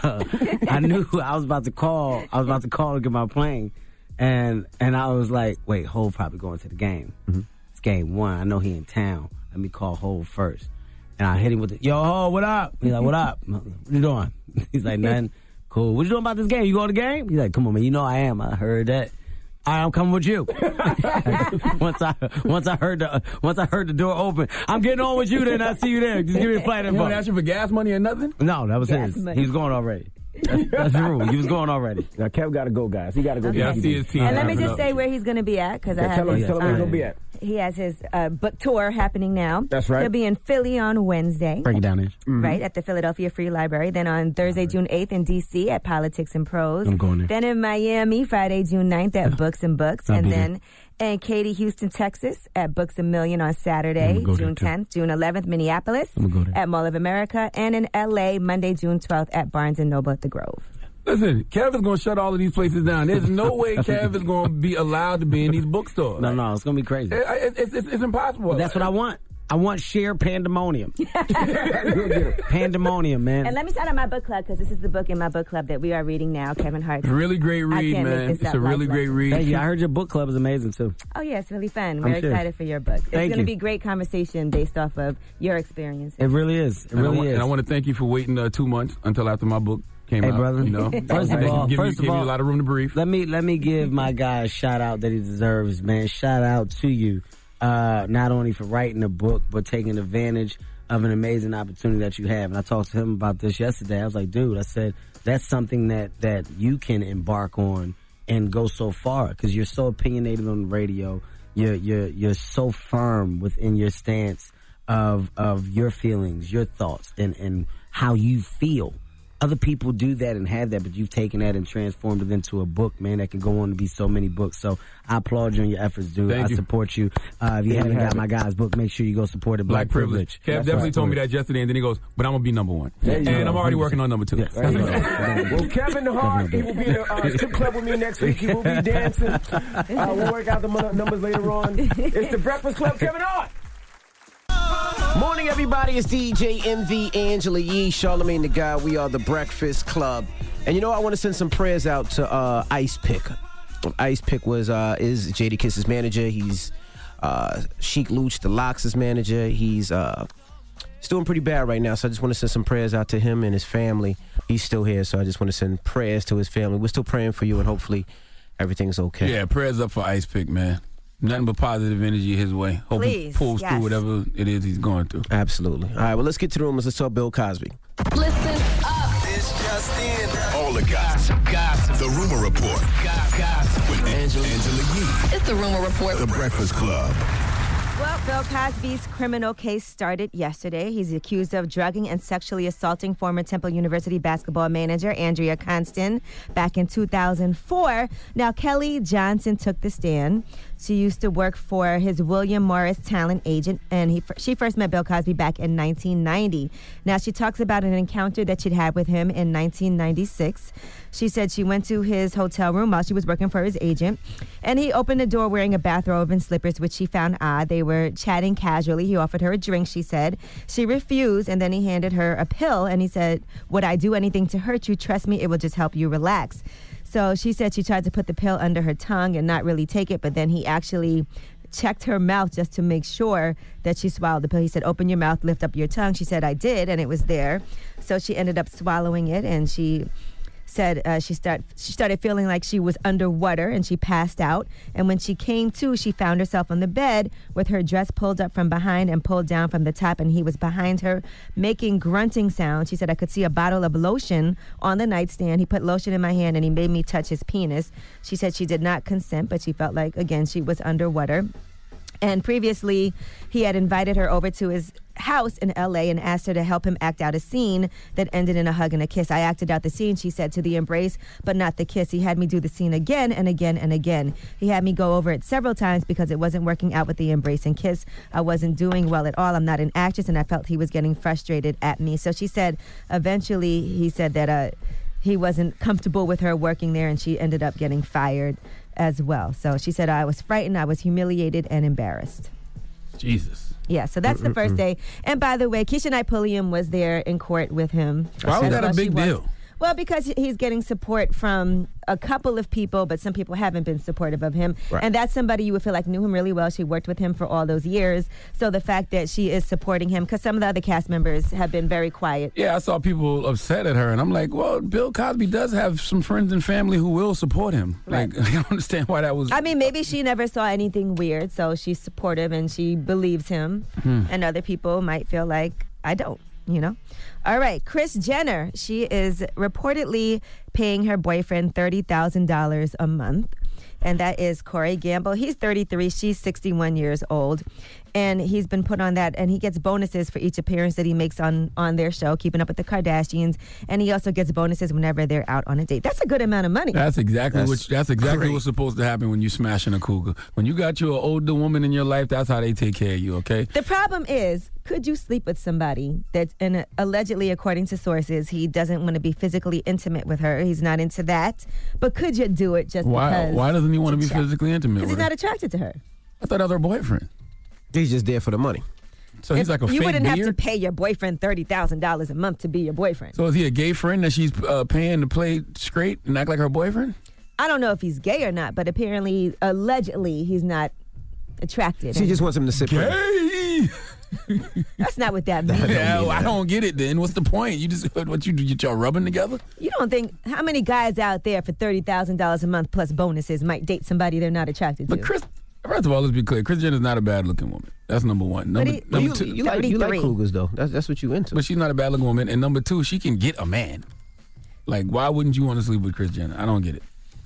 Uh, I knew I was about to call. I was about to call to get my plane, and and I was like, "Wait, Hov probably going to the game. Mm-hmm. It's game one. I know he in town. Let me call Hov first." And I hit him with the, "Yo, Hov, what up?" He's like, "What up? What you doing?" He's like, "Nothing." Cool. What you doing about this game? You going to the game? He's like, "Come on, man. You know I am. I heard that. All right, I'm coming with you." once I once I heard the once I heard the door open, I'm getting on with you. Then I see you there. Just give me a flight You info. want to ask you for gas money or nothing? No, that was Gas his. money. He was going already. That's, that's the rule. He was going already. Now, Kev got to go, guys. He got to go. Yeah, I get see the his team. And let me wrapping just up. say where he's going to be at, because I Yeah, have tell him, his, tell him where he's um, going to be at. he has his uh, book tour happening now. That's right. He'll be in Philly on Wednesday. Break it down, Ish. Right, at the Philadelphia Free Library. Then on Thursday, June eighth in D C at Politics and Prose. I'm going there. Then in Miami, Friday, June ninth at Books and Books. I'll and be then in Katy, Houston, Texas at Books a Million on Saturday, I'm gonna go there, June too. tenth. June eleventh, Minneapolis I'm gonna go there. at Mall of America. And in L A, Monday, June twelfth at Barnes and Noble at the Grove. Listen, Kev is going to shut all of these places down. There's no way Kev is going to be allowed to be in these bookstores. No, no, it's gonna be crazy. It- it- it's, it's, it's impossible. But that's what I want. I want sheer pandemonium. Pandemonium, man. And let me shout out my book club, because this is the book in my book club that we are reading now, Kevin Hart's. Really great I read, can't make man. this It's up, a really Life great Lesson. read. Thank you. I heard your book club is amazing too. Oh, yeah, it's really fun. I'm We're sure. excited for your book. It's Thank going to you. be great conversation based off of your experiences. It really is. It And I really want, is. And I want to thank you for waiting uh, two months until after my book came Hey, out. brother. You know, First of all, give first you, of give all, you a lot of room to breathe. Let me let me give my guy a shout out that he deserves, man. Shout out to you, uh, not only for writing a book, but taking advantage of an amazing opportunity that you have. And I talked to him about this yesterday. I was like, dude, I said that's something that that you can embark on and go so far, because you're so opinionated on the radio. You're you're you're so firm within your stance of of your feelings, your thoughts, and and how you feel. other people do that and have that, but you've taken that and transformed it into a book, man, that can go on to be so many books. So I applaud you on your efforts, dude. Thank I you. support you. Uh, if you There haven't you got have my it. guy's book, make sure you go support it. Black Black, privilege. Kev That's definitely right. told me that yesterday, and then he goes, but I'm going to be number one. There you And go. I'm already working on number two. Well, Kevin Hart, he will be in the uh, strip club with me next week. He will be dancing. Uh, we'll work out the mon- numbers later on. It's the Breakfast Club, Kevin Hart. Morning, everybody. It's D J N V, Angela Yee, Charlamagne the God. We are the Breakfast Club. And you know, I want to send some prayers out to uh, Ice Pick. Ice Pick was uh, is Jadakiss' manager. He's uh, Sheek Louch, the Lox's manager. He's uh, he's doing pretty bad right now, so I just want to send some prayers out to him and his family. He's still here, so I just want to send prayers to his family. We're still praying for you, and hopefully everything's okay. Yeah, prayers up for Ice Pick, man. Nothing but positive energy his way. Hope Please, he pulls yes. through whatever it is he's going through. Absolutely. All right, well, let's get to the rumors. Let's talk Bill Cosby. Listen up. This just in. All the gossip. Gossip. The Rumor Report. Gossip. With Angela, Angela Yee. It's the Rumor Report. The Breakfast Club. Well, Bill Cosby's criminal case started yesterday. He's accused of drugging and sexually assaulting former Temple University basketball manager Andrea Constant back in two thousand four. Now, Kelly Johnson took the stand. She used to work for his William Morris talent agent, and he she first met Bill Cosby back in nineteen ninety. Now, she talks about an encounter that she'd had with him in nineteen ninety-six. She said she went to his hotel room while she was working for his agent, and he opened the door wearing a bathrobe and slippers, which she found odd. They were chatting casually. He offered her a drink, she said. She refused, and then he handed her a pill, and he said, "Would I do anything to hurt you? Trust me, it will just help you relax." So she said she tried to put the pill under her tongue and not really take it, but then he actually checked her mouth just to make sure that she swallowed the pill. He said, "Open your mouth, lift up your tongue." She said, "I did," and it was there. So she ended up swallowing it, and she said uh, she start she started feeling like she was underwater, and she passed out. And when she came to, she found herself on the bed with her dress pulled up from behind and pulled down from the top, and he was behind her making grunting sounds. She said, "I could see a bottle of lotion on the nightstand. He put lotion in my hand, and he made me touch his penis." She said she did not consent, but she felt like, again, she was underwater. And previously, he had invited her over to his house in L A and asked her to help him act out a scene that ended in a hug and a kiss. "I acted out the scene," she said, "to the embrace, but not the kiss. He had me do the scene again and again and again. He had me go over it several times because it wasn't working out with the embrace and kiss. I wasn't doing well at all. I'm not an actress, and I felt he was getting frustrated at me." So she said eventually he said that uh, he wasn't comfortable with her working there, and she ended up getting fired as well. So she said, "I was frightened, I was humiliated and embarrassed." Jesus. Yeah, so that's the first day. And by the way, Keisha Knight Pulliam was there in court with him. Why was as that a well. big She was- deal? Well, because he's getting support from a couple of people, but some people haven't been supportive of him. Right. And that's somebody you would feel like knew him really well. She worked with him for all those years. So the fact that she is supporting him, because some of the other cast members have been very quiet. Yeah, I saw people upset at her, and I'm like, well, Bill Cosby does have some friends and family who will support him. Right. Like, I don't understand why that was. I mean, maybe she never saw anything weird, so she's supportive and she believes him. Hmm. And other people might feel like, I don't, you know? All right, Kris Jenner. She is reportedly paying her boyfriend thirty thousand dollars a month. And that is Corey Gamble. He's thirty-three. She's sixty-one years old. And he's been put on that. And he gets bonuses for each appearance that he makes on, on their show, Keeping Up with the Kardashians. And he also gets bonuses whenever they're out on a date. That's a good amount of money. That's exactly That's what. That's exactly great. what's supposed to happen when you smashing a cougar. When you got you an older woman in your life, that's how they take care of you. Okay. The problem is, could you sleep with somebody that, and allegedly, according to sources, he doesn't want to be physically intimate with her. He's not into that. But could you do it just Why? because? Why doesn't he want to be check? physically intimate Because with he's her? not attracted to her. I thought that was her boyfriend. He's just there for the money. So he's If- like a you fake wouldn't have to beard? pay your boyfriend thirty thousand dollars a month to be your boyfriend. So is he a gay friend that she's uh, paying to play straight and act like her boyfriend? I don't know if he's gay or not, but apparently, allegedly, he's not attracted. She just wants him to sit pretty. Gay. That's not what that means. Yeah, well, I don't get it. Then what's the point? You just what you do? You y'all rubbing together? You don't think how many guys out there for thirty thousand dollars a month plus bonuses might date somebody they're not attracted to? But Chris, first of all, let's be clear. Kris Jenner's not a bad looking woman. That's number one. Number, he- number You, two, you like you like thirty-three. cougars though. That's that's what you into. but she's not a bad looking woman. And number two, she can get a man. Like, why wouldn't you want to sleep with Kris Jenner? I don't get it.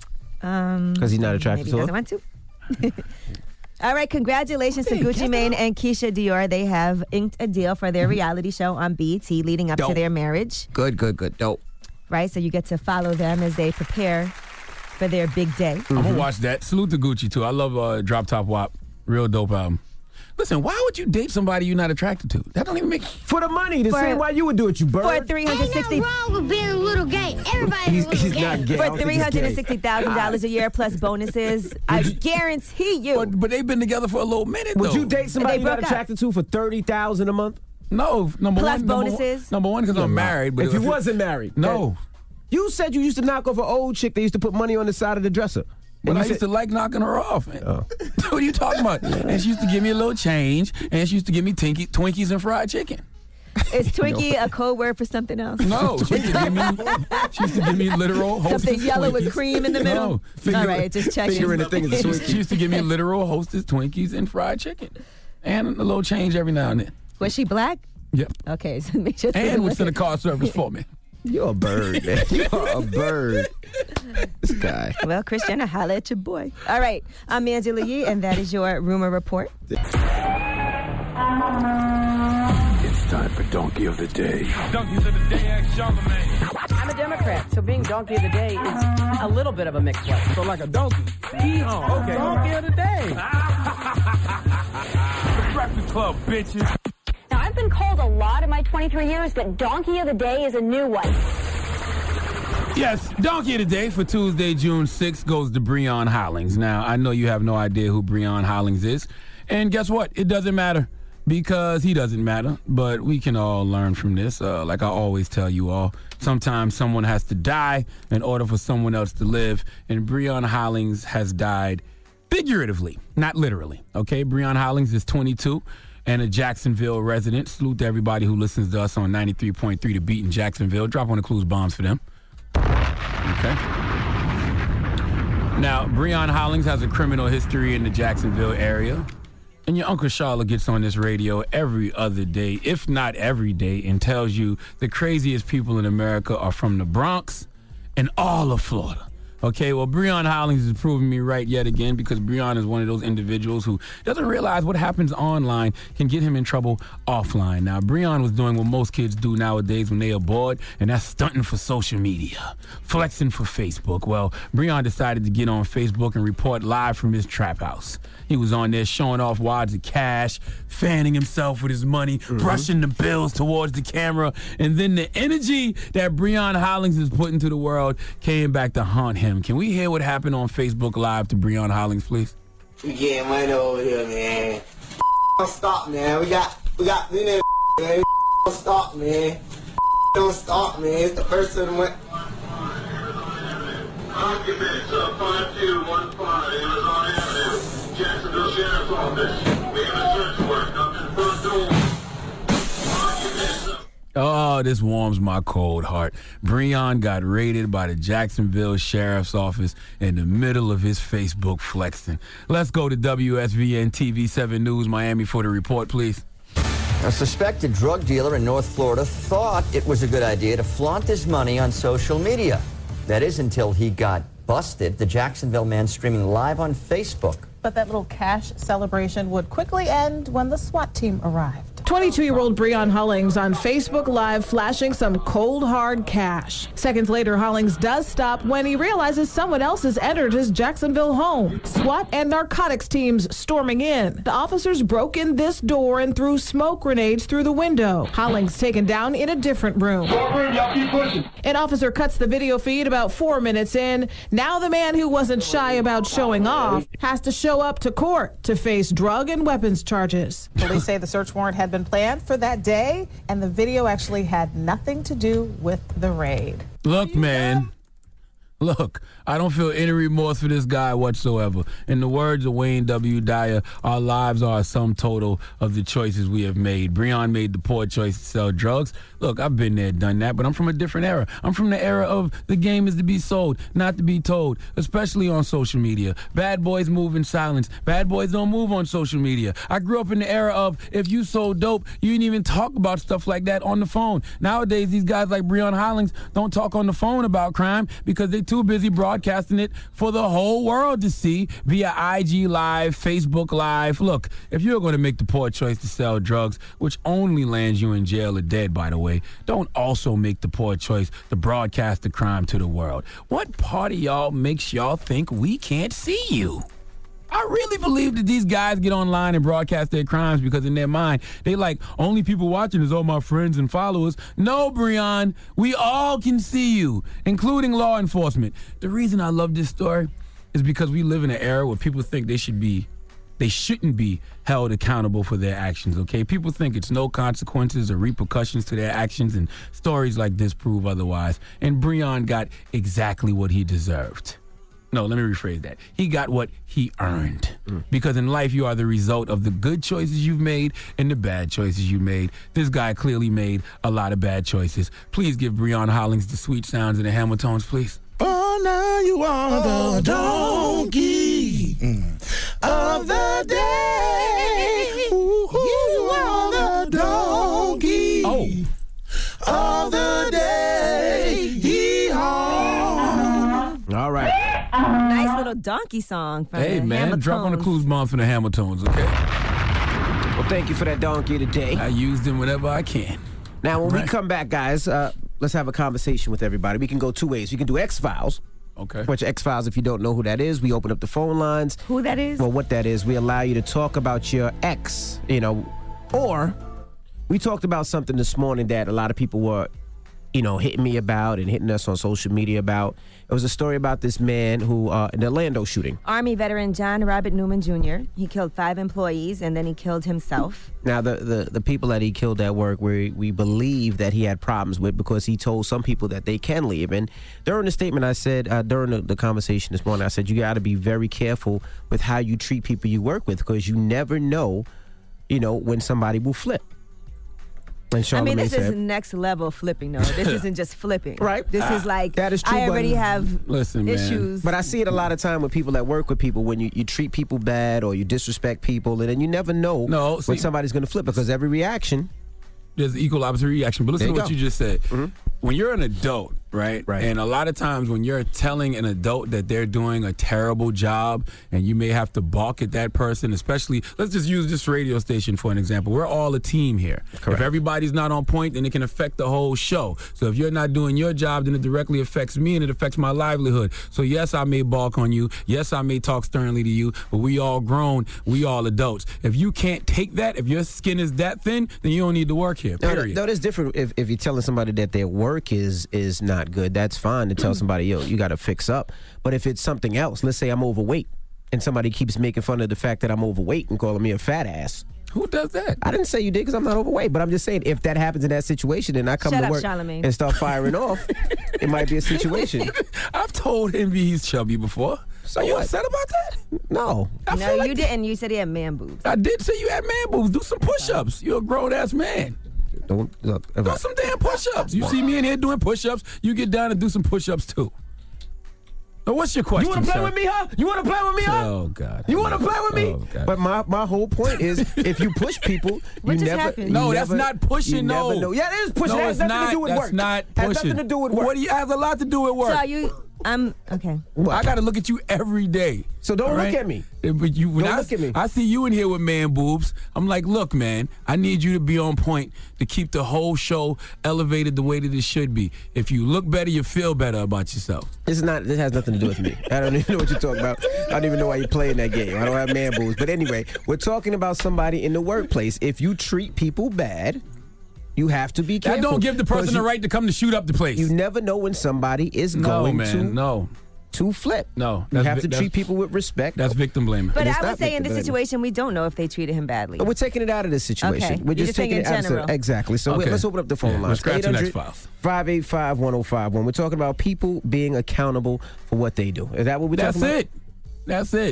Um, 'Cause he's not attracted maybe to he her? doesn't want to. All right, congratulations to Hey, Gucci get Mane and Keisha Dior. They have inked a deal for their reality show on B E T leading up to Dope. their marriage. Good, good, good. Dope. right? So you get to follow them as they prepare for their big day. Mm-hmm. I'm gonna watch that. Salute to Gucci too. I love uh, Drop Top W A P. Real dope album. Listen, why would you date somebody you're not attracted to? That don't even make for the money. The For- same way you would do it, you bird. For three hundred sixty. Ain't nothing wrong with being a little gay. Everybody's He's- a little he's gay. not gay. I For don't think three he's hundred gay. and sixty thousand dollars a year plus bonuses, I guarantee you. But, but they've been together for a little minute. Would though. you date somebody They you're not broke up. attracted to for thirty thousand a month? No, number Plus one. number one- bonuses? Number one, because I'm married. But if you wasn't married, no. You said you used to knock off an old chick. They used to put money on the side of the dresser. But And I you used said- to like knocking her off. Man. Oh. What are you talking about? And she used to give me a little change, and she used to give me tinky, Twinkies and fried chicken. Is Twinkie a code word for something else? No, she used to give me, she used to give me literal Hostess Something yellow with Twinkies. cream in the middle? No, All right, just checking. Figuring the thing is a She Twinkie. she used to give me literal Hostess Twinkies and fried chicken, and a little change every now and then. Was she black? Yep. Okay, so make sure. And would send a car service for me. You're a bird, man. You're a bird. This guy. Well, Christiana, holla at your boy. All right, I'm Angela Yee, and that is your rumor report. It's time for Donkey of the Day. Donkeys of the Day, ask Charlamagne. I'm a Democrat, so being Donkey of the Day is a little bit of a mixed one. So like a donkey. Yeehaw. Okay. Donkey of the Day. The Breakfast Club, bitches. Now, I've been called a lot in my twenty-three years, but Donkey of the Day is a new one. Yes, Donkey of the Day for Tuesday, June sixth goes to Breon Hollings. Now, I know you have no idea who Breon Hollings is. And guess what? It doesn't matter because he doesn't matter. But we can all learn from this. Uh, like I always tell you all, sometimes someone has to die in order for someone else to live. And Breon Hollings has died figuratively, not literally. Okay, Breon Hollings is twenty-two. And a Jacksonville resident. Salute to everybody who listens to us on ninety-three point three The Beat in Jacksonville. Drop on the clues bombs for them. Okay. Now, Breon Hollings has a criminal history in the Jacksonville area. And your Uncle Charlotte gets on this radio every other day, if not every day, and tells you the craziest people in America are from the Bronx and all of Florida. Okay, well, Breon Hollings is proving me right yet again because Breon is one of those individuals who doesn't realize what happens online can get him in trouble offline. Now, Breon was doing what most kids do nowadays when they are bored, and that's stunting for social media, flexing for Facebook. Well, Breon decided to get on Facebook and report live from his trap house. He was on there showing off wads of cash, fanning himself with his money, mm-hmm. brushing the bills towards the camera, and then the energy that Breon Hollings is putting to the world came back to haunt him. Can we hear what happened on Facebook Live to Breon Hollings, please? We getting money over here, man. Don't stop, man. We got, we got, we man. Don't stop, man. Don't stop, man. It's the first of the month. Documents uh, five two one five Amazon Avenue, Jacksonville Sheriff's Office. We have a search warrant up to the front door. Documents uh, Oh, this warms my cold heart. Breon got raided by the Jacksonville Sheriff's Office in the middle of his Facebook flexing. Let's go to W S V N T V seven News Miami for the report, please. A suspected drug dealer in North Florida thought it was a good idea to flaunt his money on social media. That is until he got busted. The Jacksonville man streaming live on Facebook. But that little cash celebration would quickly end when the SWAT team arrived. twenty-two-year-old Breon Hollings on Facebook Live flashing some cold, hard cash. Seconds later, Hollings does stop when he realizes someone else has entered his Jacksonville home. SWAT and narcotics teams storming in. The officers broke in this door and threw smoke grenades through the window. Hollings taken down in a different room. y'all keep pushing. An officer cuts the video feed about four minutes in. Now the man who wasn't shy about showing off has to show up to court to face drug and weapons charges. Police say the search warrant had been planned for that day, and the video actually had nothing to do with the raid. Look, man. Look, I don't feel any remorse for this guy whatsoever. In the words of Wayne W. Dyer, our lives are a sum total of the choices we have made. Breon made the poor choice to sell drugs. Look, I've been there, done that, but I'm from a different era. I'm from the era of the game is to be sold, not to be told, especially on social media. Bad boys move in silence. Bad boys don't move on social media. I grew up in the era of if you sold dope, you didn't even talk about stuff like that on the phone. Nowadays, these guys like Breon Hollings don't talk on the phone about crime because they too busy broadcasting it for the whole world to see via I G Live, Facebook Live. Look, if you're going to make the poor choice to sell drugs, which only lands you in jail or dead, by the way, don't also make the poor choice to broadcast the crime to the world. What part of y'all makes y'all think we can't see you? I really believe that these guys get online and broadcast their crimes because in their mind, they like, only people watching is all my friends and followers. No, Breon, we all can see you, including law enforcement. The reason I love this story is because we live in an era where people think they should be, they shouldn't be held accountable for their actions, okay? People think it's no consequences or repercussions to their actions, and stories like this prove otherwise. And Breon got exactly what he deserved. No, let me rephrase that. He got what he earned. Mm. Because in life, you are the result of the good choices you've made and the bad choices you made. This guy clearly made a lot of bad choices. Please give Breon Hollings the sweet sounds and the Hamiltons, please. Oh, now you are oh, the donkey mm. of the day. Ooh, you are the donkey oh. of the day. Yee-haw. All right. Nice little donkey song from Hey, the man, Hamiltons. drop on the clues bomb for the Hamiltons, okay? Well, thank you for that donkey today. I use them whenever I can. Now, when Right. we come back, guys, uh, let's have a conversation with everybody. We can go two ways. We can do X-Files. Okay. Which X-Files, if you don't know who that is, we open up the phone lines. Who that is? Well, what that is, we allow you to talk about your ex, you know, or we talked about something this morning that a lot of people were, you know, hitting me about and hitting us on social media about. It was a story about this man who, uh, in the Orlando shooting. Army veteran John Robert Newman Junior He killed five employees and then he killed himself. Now, the, the, the people that he killed at work, we, we believe that he had problems with because he told some people that they can leave. And during the statement I said, uh, during the, the conversation this morning, I said, you got to be very careful with how you treat people you work with because you never know, you know, when somebody will flip. And I mean, this said, is next level flipping, though. This isn't just flipping. Right. This Ah, is like, that is true, I already but- have Listen, man. issues. But I see it a lot of time with people that work with people when you, you treat people bad or you disrespect people, and then you never know No, when see- somebody's going to flip because every reaction. There's equal opposite reaction. But listen There to you what go. you just said. Mm-hmm. When you're an adult, right? Right. And a lot of times when you're telling an adult that they're doing a terrible job and you may have to balk at that person, especially, let's just use this radio station for an example. We're all a team here. Correct. If everybody's not on point, then it can affect the whole show. So if you're not doing your job, then it directly affects me and it affects my livelihood. So yes, I may balk on you. Yes, I may talk sternly to you, but we all grown. We all adults. If you can't take that, if your skin is that thin, then you don't need to work here, No, period. no, that's different. If, if you're telling somebody that their work is is not good, that's fine to tell somebody, yo, you got to fix up. But if it's something else, let's say I'm overweight, and somebody keeps making fun of the fact that I'm overweight and calling me a fat ass. Who does that? I didn't say you did because I'm not overweight, but I'm just saying if that happens in that situation and I come Shut to up, work Charlamagne. and start firing off, it might be a situation. I've told Envy he's chubby before. So Are you what? upset about that? No. I no, feel like you didn't. You said he had man boobs. I did say you had man boobs. Do some push-ups. You're a grown-ass man. Don't look. if Do I- some damn push-ups. You see me in here doing push-ups, you get down and do some push-ups too. So what's your question, You want to play sir? with me, huh? You want to play with me, huh? Oh, God. You want to play with me? Oh, God. But my, my whole point is, if you push people, What you just never. happened? you No, that's never- not pushing, you no. never know. Yeah, it is pushing. No, It has it's nothing not. to do with That's work. not Has pushing. nothing to do with work. What do you has a lot to do with work? So are you, I'm, okay. I got to look at you every day. So don't all look right? at me. Eh, But you, when Don't I, look at me. I see you in here with man boobs. I'm like, look, man, I need you to be on point to keep the whole show elevated the way that it should be. If you look better, you feel better about yourself. This is not. This has nothing to do with me. I don't even know what you're talking about. I don't even know why you're playing that game. I don't have man boobs. But anyway, we're talking about somebody in the workplace. If you treat people bad, you have to be careful. That don't give the person because the you- right to come to shoot up the place. You never know when somebody is no, going man, to no. to flip. No, You that's have vi- to that's- treat people with respect. That's victim blaming. But it's I would not say in this victim situation, we don't know if they treated him badly. But we're taking it out of this situation. Okay. We're You're just just saying taking in it out of general. exactly. So we- Okay. let's open up the phone Yeah, we're lines. scratching X-Files. five eight five, one oh five one. We're talking about people being accountable for what they do. Is that what we're That's talking about? it. That's it.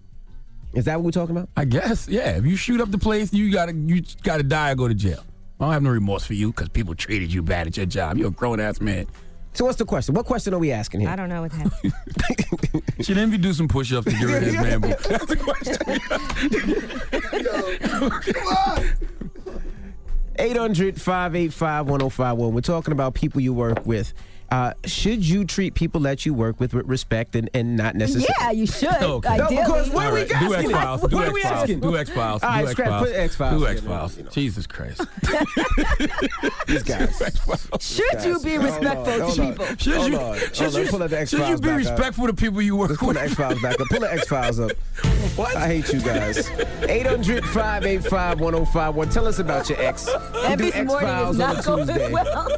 Is that what we're talking about? I guess, yeah. If you shoot up the place, you gotta you gotta die or go to jail. I don't have no remorse for you because people treated you bad at your job. You're a grown ass man. So what's the question? What question are we asking here? I don't know what happened. Should Envy do some push-ups to get rid of his man boob? That's the question. eight hundred, five eight five, one oh five one. We're talking about people you work with. Uh, should you treat people that you work with with respect and, and not necessarily? Yeah, you should. Okay. No, because what All are we right, asking? Do X-Files. Do What are we X-Files. asking? Do X-Files. All Do right, scrap, X-Files. put X-Files. Do in, X-Files. you know. Jesus Christ. These guys. Should you be respectful to people? Should Hold you, on. should Hold on. you, Pull the should you X-Files be back up. respectful to people you work Let's pull with? the X-Files back up. Pull the X-Files up. What? I hate you guys. eight hundred, five eight five, one oh five one. Tell us about your ex. We do Every morning X-Files is on a not going Tuesday. well.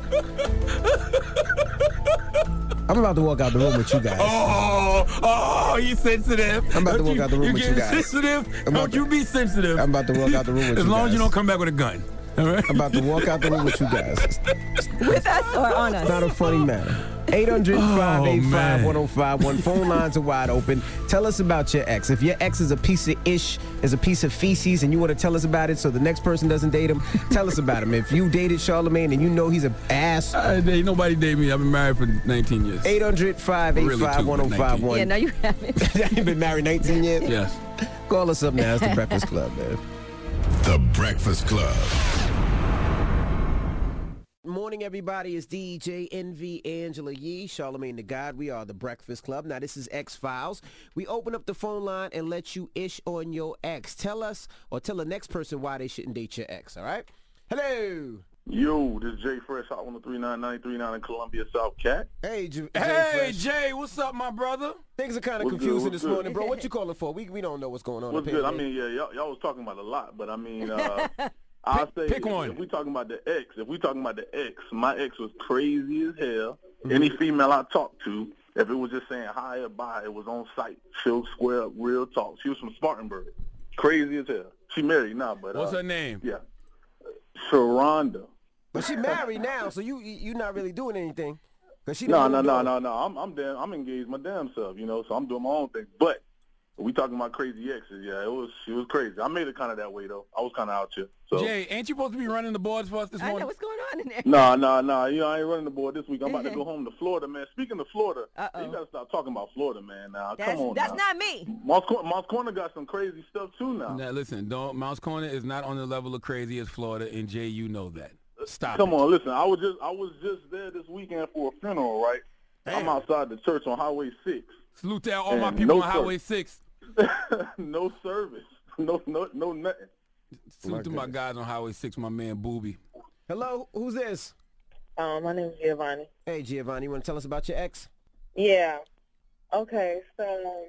I'm about to walk out the room with you guys. Oh, oh, you sensitive. I'm about to Don't walk you, out the room you with you getting guys. sensitive? I'm Don't about you be sensitive. I'm about to walk out the room with as you long as you guys. don't come back with a gun. All right? I'm about to walk out the room with you guys. With us or on us? It's not a funny matter. eight hundred, five eight five, one oh five one. Phone lines are wide open. Tell us about your ex. If your ex is a piece of ish, is a piece of feces, and you want to tell us about it so the next person doesn't date him, tell us about him. If you dated Charlamagne and you know he's an ass. Uh, ain't nobody date me. I've been married for nineteen years. eight hundred, five eight five, one oh five one. Yeah, no, you haven't. You've been married nineteen years? Yes. Call us up now. It's the Breakfast Club, man. The Breakfast Club. Morning, everybody. It's D J Envy, Angela Yee, Charlamagne the God. We are the Breakfast Club. Now, this is X-Files. We open up the phone line and let you ish on your ex. Tell us or tell the next person why they shouldn't date your ex, all right? Hello. Yo, this is Jay Fresh, Hot one oh three nine nine three nine in Columbia, South Cat. Hey, J- Jay Hey, Fresh. Jay, what's up, my brother? Things are kind of What's good, confusing what's this good? morning, bro. What you calling for? We we don't know what's going on. What's up good? here, I man. mean, yeah, y'all, y'all was talking about a lot, but I mean, uh, I'll say pick if, one. if we talking about the ex, if we talking about the ex, my ex was crazy as hell. Mm-hmm. Any female I talked to, if it was just saying hi or bye, it was on site. She'll square up, real talk. She was from Spartanburg. Crazy as hell. She married now, but What's uh, her name? Yeah, Sharonda. But she married now, so you you not really doing anything. Cause she No, don't no, know no, what no, no. I'm I'm damn, I'm engaged my damn self, you know. So I'm doing my own thing. But we talking about crazy exes. Yeah, it was she was crazy. I made it kind of that way though. I was kind of out here. So Jay, ain't you supposed to be running the boards for us this I know morning? what's going on in there. no, no, no. You know I ain't running the board this week. I'm about to go home to Florida, man. Speaking of Florida, Uh-oh. you gotta stop talking about Florida, man. Now That's, come on. that's now. not me. Moss Corner, Moss Corner got some crazy stuff too now. Now, listen, don't, Mouse Corner is not on the level of crazy as Florida, and Jay, you know that. Stop Come it. on, listen. I was just I was just there this weekend for a funeral, right? I'm outside the church on Highway six. Salute to all my And people no on Highway six. no service. No, no, no, nothing. Salute to my guys on Highway six, my man Booby. Hello, who's this? Um, my name is Giovanni. Hey, Giovanni, you want to tell us about your ex? Yeah. Okay, so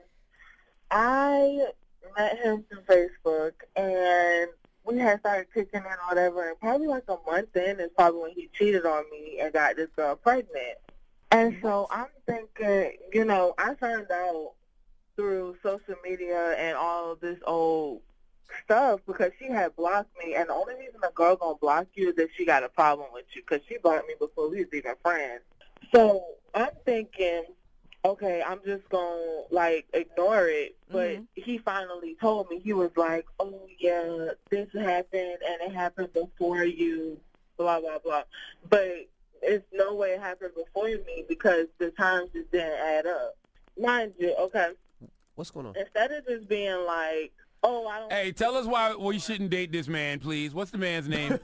I met him through Facebook, and we had started kicking in or whatever, and probably like a month in is probably when he cheated on me and got this girl pregnant. And so I'm thinking, you know, I found out through social media and all of this old stuff because she had blocked me, and the only reason a girl gonna block you is if she got a problem with you, because she blocked me before we was even friends. So I'm thinking, okay, I'm just gonna like ignore it. But Mm-hmm. he finally told me, he was like, oh yeah, this happened and it happened before you, blah blah blah. But it's no way it happened before me because the times just didn't add up. Mind you, okay. What's going on? Instead of just being like, oh, I don't. Hey, tell us why we shouldn't date this man, please. What's the man's name?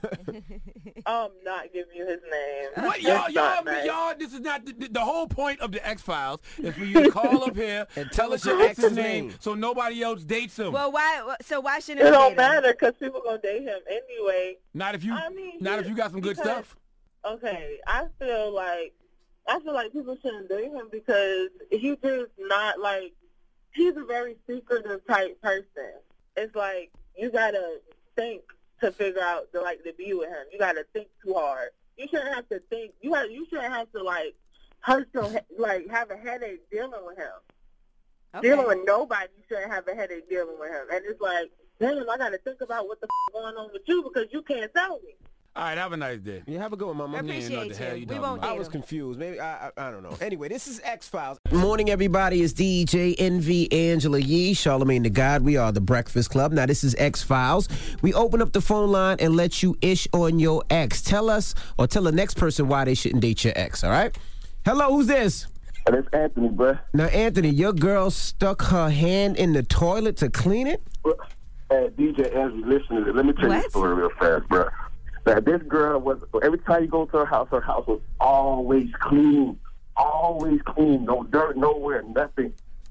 Um, not give you his name. What y'all, That's y'all, not nice. y'all? This is not the, the whole point of the X Files is for you to call up here and tell us your ex's name, so nobody else dates him. Well, why? So why shouldn't It we don't date him? matter because people gonna date him anyway. Not if you, I mean, not if you got some good because- stuff. Okay, I feel like I feel like people shouldn't date him because he's just not like he's a very secretive type person. It's like you gotta think to figure out the like to be with him. You gotta think too hard. You shouldn't have to think. You have. You shouldn't have to like hurt your he- like have a headache dealing with him. Okay. Dealing with nobody, you shouldn't have a headache dealing with him. And it's like, damn, I gotta think about what the f- going on with you because you can't tell me. All right, have a nice day. Yeah, have a good one, Mama. I appreciate the hell you. you We talking won't about. I date was him. confused. Maybe I, I I don't know. Anyway, this is X-Files. Morning, everybody. It's D J Envy, Angela Yee, Charlamagne the God. We are the Breakfast Club. Now, this is X-Files. We open up the phone line and let you ish on your ex. Tell us or tell the next person why they shouldn't date your ex, all right? Hello, who's this? That's Anthony, bruh. Now, Anthony, your girl stuck her hand in the toilet to clean it? Hey, D J Anthony, listen to this. Let me tell you What? a story real fast, bruh. that this girl was, every time you go to her house, her house was always clean. Always clean. No dirt nowhere, nothing.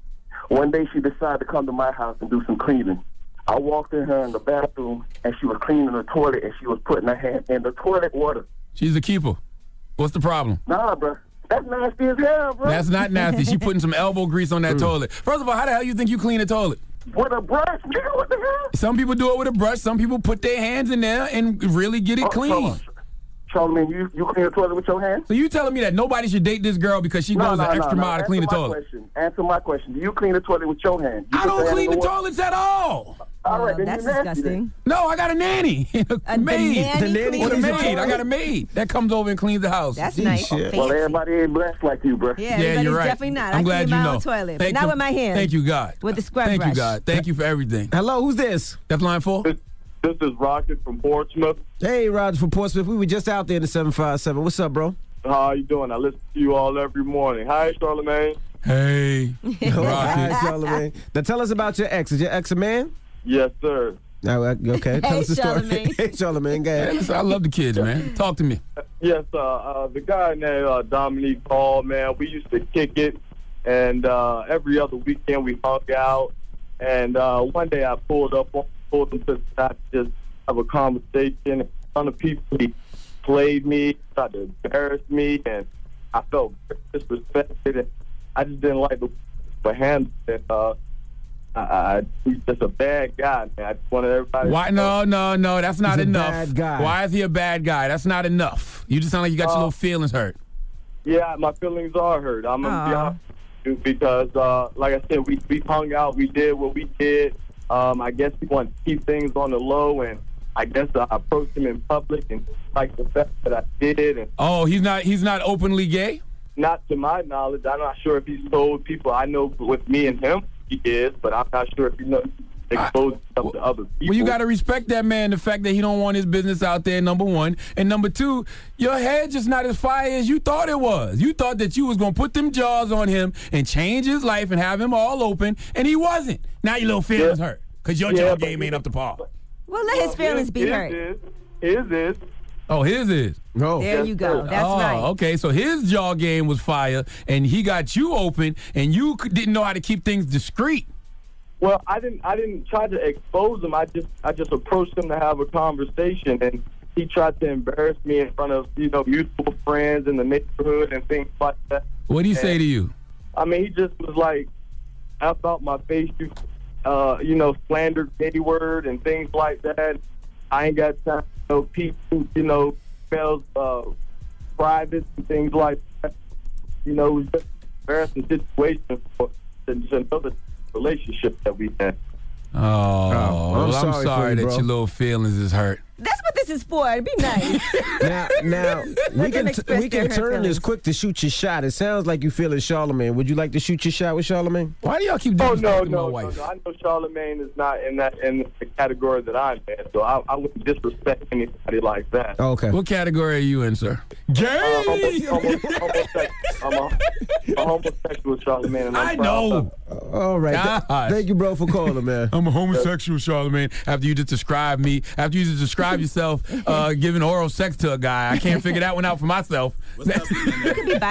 One day she decided to come to my house and do some cleaning. I walked in her in the bathroom, and she was cleaning the toilet, and she was putting her hand in the toilet water. She's a keeper. What's the problem? Nah, bro. That's nasty as hell, bro. That's not nasty. She putting some elbow grease on that toilet. First of all, how the hell you think you clean a toilet? With a brush, nigga, what the hell? Some people do it with a brush. Some people put their hands in there and really get it Oh, clean. Charlamagne, you, you clean the toilet with your hands? So you telling me that nobody should date this girl because she No, goes no, an no, extra no. mile to clean the Answer my toilet? question. Answer my question. Do you clean the toilet with your hands? You I put don't your hand clean in the water? toilets at all. All right, then that's you're nasty disgusting. No, I got a nanny. a maid. nanny The nanny cleans with a the maid. toilet? I got a maid that comes over and cleans the house. That's nice. Well, everybody ain't blessed like you, bro. Yeah, Yeah, everybody's you're right. definitely not. I'm I glad clean you my know. own toilet, Thank but not you- with my hands. Thank you, God. With the scrub Thank brush. you, God. Thank you for everything. Hello, who's this? That's line four. This is Rocket from Portsmouth. Hey, Roger from Portsmouth. We were just out there in the seven five seven. What's up, bro? How you doing? I listen to you all every morning. Hi, Charlamagne. Hey, Hi, Charlamagne. Now tell us about your ex. Is your ex a man? Yes, sir. No, uh, okay. Tell Hey, us the story. Charlamagne. Hey, Charlamagne, go ahead. I love the kids, man. Talk to me. Yes, uh, uh, the guy named uh, Dominique Paul, man, we used to kick it, and uh, every other weekend we hung out. And uh, one day I pulled up, pulled him to the side to just have a conversation. And a ton of people, he played me, tried to embarrass me, and I felt disrespected. And I just didn't like the, the handle it. Uh, I, I, he's just a bad guy, man. I just wanted everybody. Why? No, no, no. That's not He's a enough. bad guy. Why is he a bad guy? That's not enough. You just sound like you got your Uh, little feelings hurt. Yeah, my feelings are hurt. I'm gonna be Aw. honest with you because, uh, like I said, we we hung out, we did what we did. Um, I guess he wanted to keep things on the low, and I guess I approached him in public and like the fact that I did, and Oh, he's not. He's not openly gay. not to my knowledge. I'm not sure if he's told people. I know with me and him, he is, but I'm not sure if he knows exposed himself to other people. Well, you got to respect that man. The fact that he don't want his business out there. Number one, and number two, your head just not as fire as you thought it was. You thought that you was gonna put them jaws on him and change his life and have him all open, and he wasn't. Now your little feelings hurt because your Yeah, jaw but- game ain't up to par. Well, let his feelings be his hurt. Is, his is. Oh, his is. Oh. There you go. That's oh, right. okay. So his jaw game was fire, and he got you open, and you c- didn't know how to keep things discreet. Well, I didn't. I didn't try to expose him. I just, I just approached him to have a conversation, and he tried to embarrass me in front of, you know, mutual friends in the neighborhood and things like that. What did he say And, to you? I mean, he just was like, about my face, you, uh, you know, slander gay word and things like that. I ain't got time to know people, you know, smells uh, private and things like that. You know, it was just an embarrassing situation for another relationship that we had. Oh, well, I'm I'm sorry, sorry for you, that bro. your little feelings is hurt. That's what this is for. Be nice. Now, now we Let them can express we can their hurt turn feelings. this quick to shoot your shot. It sounds like you feeling Charlamagne. Would you like to shoot your shot with Charlamagne? Why do y'all keep Oh disrespecting no, my no, no, wife? no! I know Charlamagne is not in that in the category that I'm in, so I, I wouldn't disrespect anybody like that. Oh, okay. What category are you in, sir? Gay. Uh, homo- homo- homosexual. I'm a, a homosexual, Charlamagne. And I'm I proud know. of All right. Th- Gosh. thank you, bro, for calling, man. I'm a homosexual, Charlamagne. After you just described me, after you just described yourself uh, giving oral sex to a guy, I can't figure that one out for myself. You could be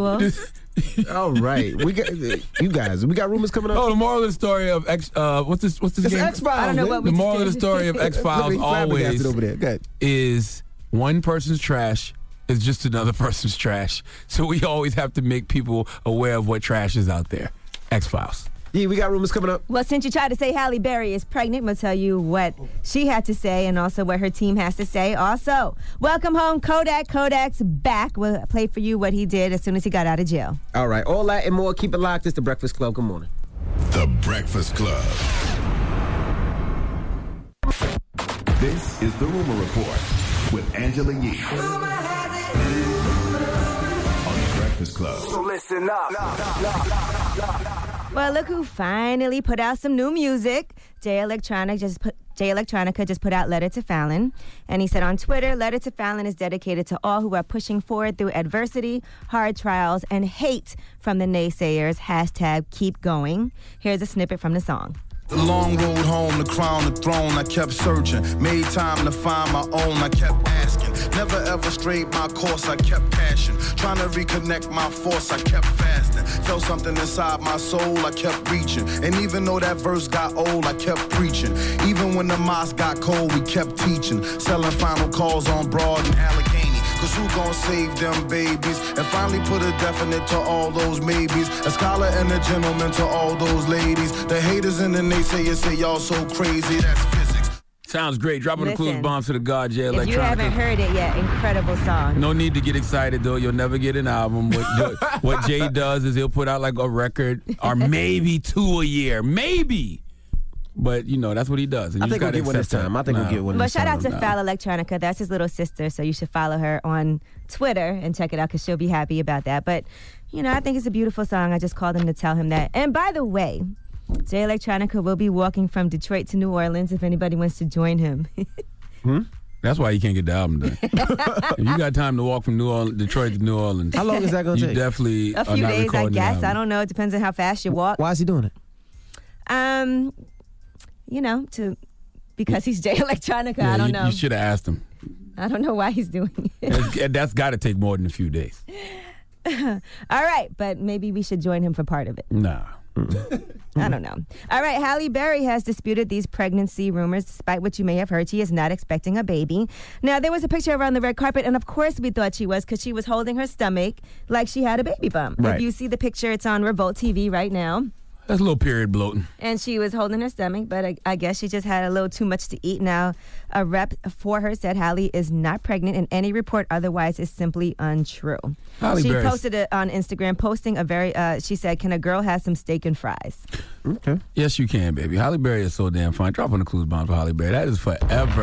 bisexual. All right. We got you guys. We got rumors coming up. Oh, the moral of the story of X. Uh, what's this? What's this It's game? X-Files, I don't know man. what we The just moral of the did. story of X Files Look, he flabbergasted always over there. Go ahead. is one person's trash is just another person's trash. So we always have to make people aware of what trash is out there. X Files. Yeah, we got rumors coming up. Well, since you tried to say Halle Berry is pregnant, we'll tell you what she had to say and also what her team has to say. Also, welcome home, Kodak. Kodak's back. We'll play for you what he did as soon as he got out of jail. All right. All that and more. Keep it locked. It's The Breakfast Club. Good morning. The Breakfast Club. This is The Rumor Report with Angela Yee. On The Breakfast Club. So listen up. Well, look who finally put out some new music. Jay Electronica just put Jay Electronica just put out Letter to Fallon. And he said on Twitter, Letter to Fallon is dedicated to all who are pushing forward through adversity, hard trials, and hate from the naysayers. Hashtag keep going. Here's a snippet from the song. The long road home to crown the throne, I kept searching. Made time to find my own, I kept asking. Never ever strayed my course, I kept passion. Trying to reconnect my force, I kept fasting. Felt something inside my soul, I kept reaching. And even though that verse got old, I kept preaching. Even when the mosque got cold, we kept teaching. Selling final calls on Broad and Allegheny. Cause who gon' save them babies? And finally put a definite to all those maybes. A scholar and a gentleman to all those ladies. The haters and the naysayers say y'all so crazy, that's physics. Sounds great. Dropping the Listen, clues bombs to the God J Electronica. If you haven't heard it yet, incredible song. No need to get excited, though. You'll never get an album. What, what Jay does is he'll put out like a record or maybe two a year. Maybe. But, you know, that's what he does. And I you think we'll get one this time. I think nah. we'll get one But this shout time. out to Nah. Fal Electronica. That's his little sister, so you should follow her on Twitter and check it out because she'll be happy about that. But, you know, I think it's a beautiful song. I just called him to tell him that. And by the way, Jay Electronica will be walking from Detroit to New Orleans if anybody wants to join him. Hmm? That's why you can't get the album done. If you got time to walk from New Orleans, Detroit to New Orleans, how long is that going to you take? You definitely A are few not days, I recording the guess. album. I don't know. It depends on how fast you walk. Why is he doing it? Um, you know, to because he's Jay Electronica. Yeah, I don't you, know. You should have asked him. I don't know why he's doing it. That's, that's got to take more than a few days. All right, but maybe we should join him for part of it. Nah. I don't know. All right, Halle Berry has disputed these pregnancy rumors, despite what you may have heard. She is not expecting a baby. Now, there was a picture of her on the red carpet, and of course we thought she was because she was holding her stomach like she had a baby bump. Right. If you see the picture, it's on Revolt T V right now. That's a little period bloating. And she was holding her stomach, but I, I guess she just had a little too much to eat. Now, a rep for her said Halle is not pregnant, and any report otherwise is simply untrue. Halle she Berry's- posted it on Instagram, posting a very, uh, she said, can a girl have some steak and fries? Okay. Yes, you can, baby. Halle Berry is so damn fine. Dropping the clues bomb for Halle Berry. That is forever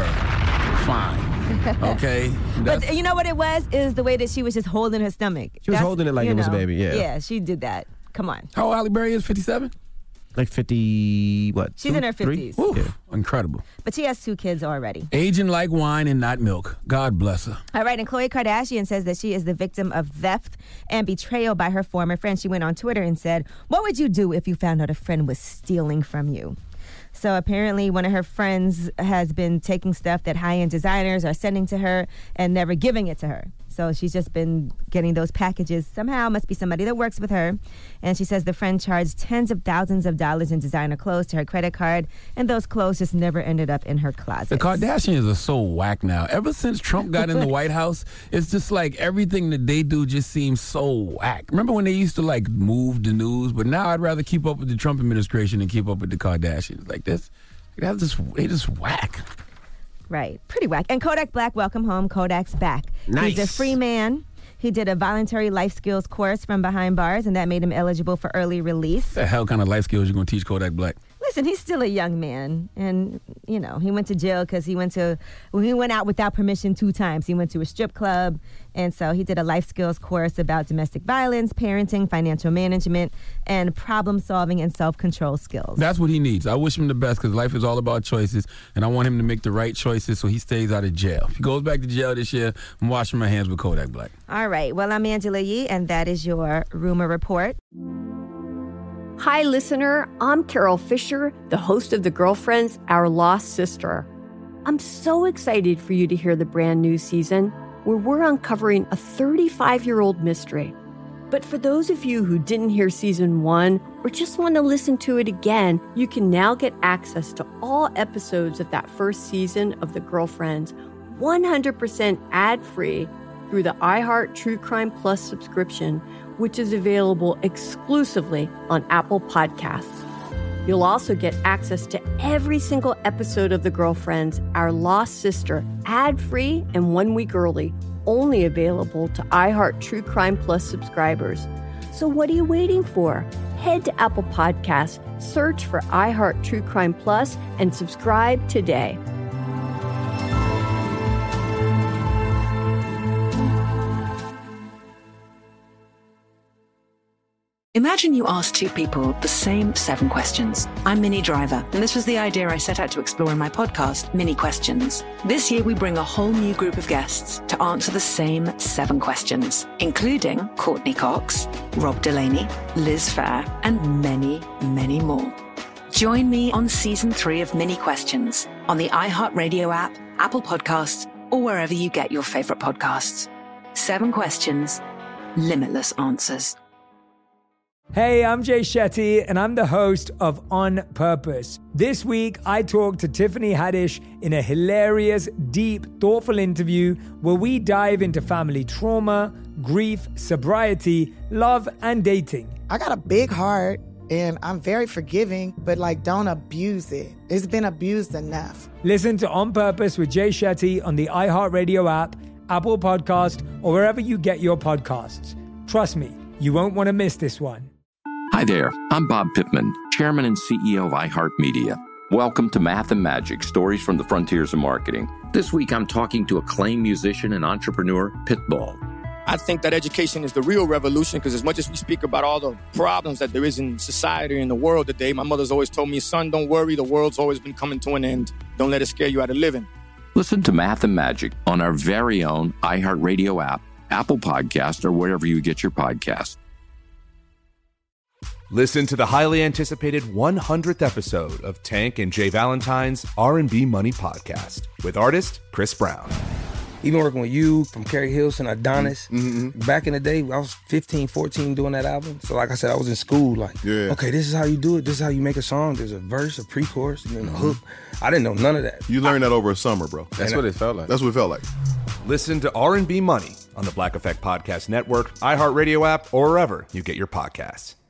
fine. Okay? That's- But you know what it was? Is the way that she was just holding her stomach. She was holding it like you it was a know, baby, yeah. Yeah, she did that. Come on. How old Halle Berry is? fifty-seven? Like fifty, what? She's two, in her three? fifties. Ooh, incredible. But she has two kids already. Aging like wine and not milk. God bless her. All right, and Khloe Kardashian says that she is the victim of theft and betrayal by her former friend. She went on Twitter and said, what would you do if you found out a friend was stealing from you? So apparently one of her friends has been taking stuff that high-end designers are sending to her and never giving it to her. So she's just been getting those packages. Somehow, must be somebody that works with her. And she says the friend charged tens of thousands of dollars in designer clothes to her credit card, and those clothes just never ended up in her closet. The Kardashians are so whack now. Ever since Trump got in the White House, it's just like everything that they do just seems so whack. Remember when they used to like move the news? But now I'd rather keep up with the Trump administration than keep up with the Kardashians. Like this, that's just they just whack. Right. Pretty whack. And Kodak Black, welcome home. Kodak's back. Nice. He's a free man. He did a voluntary life skills course from behind bars, and that made him eligible for early release. The hell kind of life skills you gonna teach Kodak Black? Listen, he's still a young man, and you know he went to jail because he went to well, he went out without permission two times. He went to a strip club, and so he did a life skills course about domestic violence, parenting, financial management, and problem solving and self control skills. That's what he needs. I wish him the best because life is all about choices, and I want him to make the right choices so he stays out of jail. If he goes back to jail this year, I'm washing my hands with Kodak Black. All right. Well, I'm Angela Yee, and that is your rumor report. Hi, listener. I'm Carol Fisher, the host of The Girlfriends, Our Lost Sister. I'm so excited for you to hear the brand new season where we're uncovering a thirty-five-year-old mystery. But for those of you who didn't hear season one or just want to listen to it again, you can now get access to all episodes of that first season of The Girlfriends one hundred percent ad-free through the iHeart True Crime Plus subscription, which is available exclusively on Apple Podcasts. You'll also get access to every single episode of The Girlfriends, Our Lost Sister, ad-free and one week early, only available to iHeart True Crime Plus subscribers. So what are you waiting for? Head to Apple Podcasts, search for iHeart True Crime Plus, and subscribe today. Imagine you ask two people the same seven questions. I'm Minnie Driver, and this was the idea I set out to explore in my podcast, Mini Questions. This year, we bring a whole new group of guests to answer the same seven questions, including Courtney Cox, Rob Delaney, Liz Phair, and many, many more. Join me on season three of Mini Questions on the iHeartRadio app, Apple Podcasts, or wherever you get your favorite podcasts. Seven questions, limitless answers. Hey, I'm Jay Shetty, and I'm the host of On Purpose. This week, I talked to Tiffany Haddish in a hilarious, deep, thoughtful interview where we dive into family trauma, grief, sobriety, love, and dating. I got a big heart, and I'm very forgiving, but, like, don't abuse it. It's been abused enough. Listen to On Purpose with Jay Shetty on the iHeartRadio app, Apple Podcast, or wherever you get your podcasts. Trust me, you won't want to miss this one. Hi there, I'm Bob Pittman, Chairman and C E O of iHeartMedia. Welcome to Math and Magic, Stories from the Frontiers of Marketing. This week I'm talking to acclaimed musician and entrepreneur, Pitbull. I think that education is the real revolution, because as much as we speak about all the problems that there is in society and the world today, my mother's always told me, son, don't worry, the world's always been coming to an end. Don't let it scare you out of living. Listen to Math and Magic on our very own iHeartRadio app, Apple Podcast, or wherever you get your podcasts. Listen to the highly anticipated one hundredth episode of Tank and Jay Valentine's R and B Money Podcast with artist Chris Brown. Even working with you, from Carrie Hilson, Adonis, mm-hmm. back in the day, I was fifteen, fourteen doing that album. So like I said, I was in school like, yeah. okay, this is how you do it. This is how you make a song. There's a verse, a pre-chorus, and then a hook. I didn't know none of that. You learned that over a summer, bro. That's And what I- it felt like. That's what it felt like. Listen to R and B Money on the Black Effect Podcast Network, iHeartRadio app, or wherever you get your podcasts.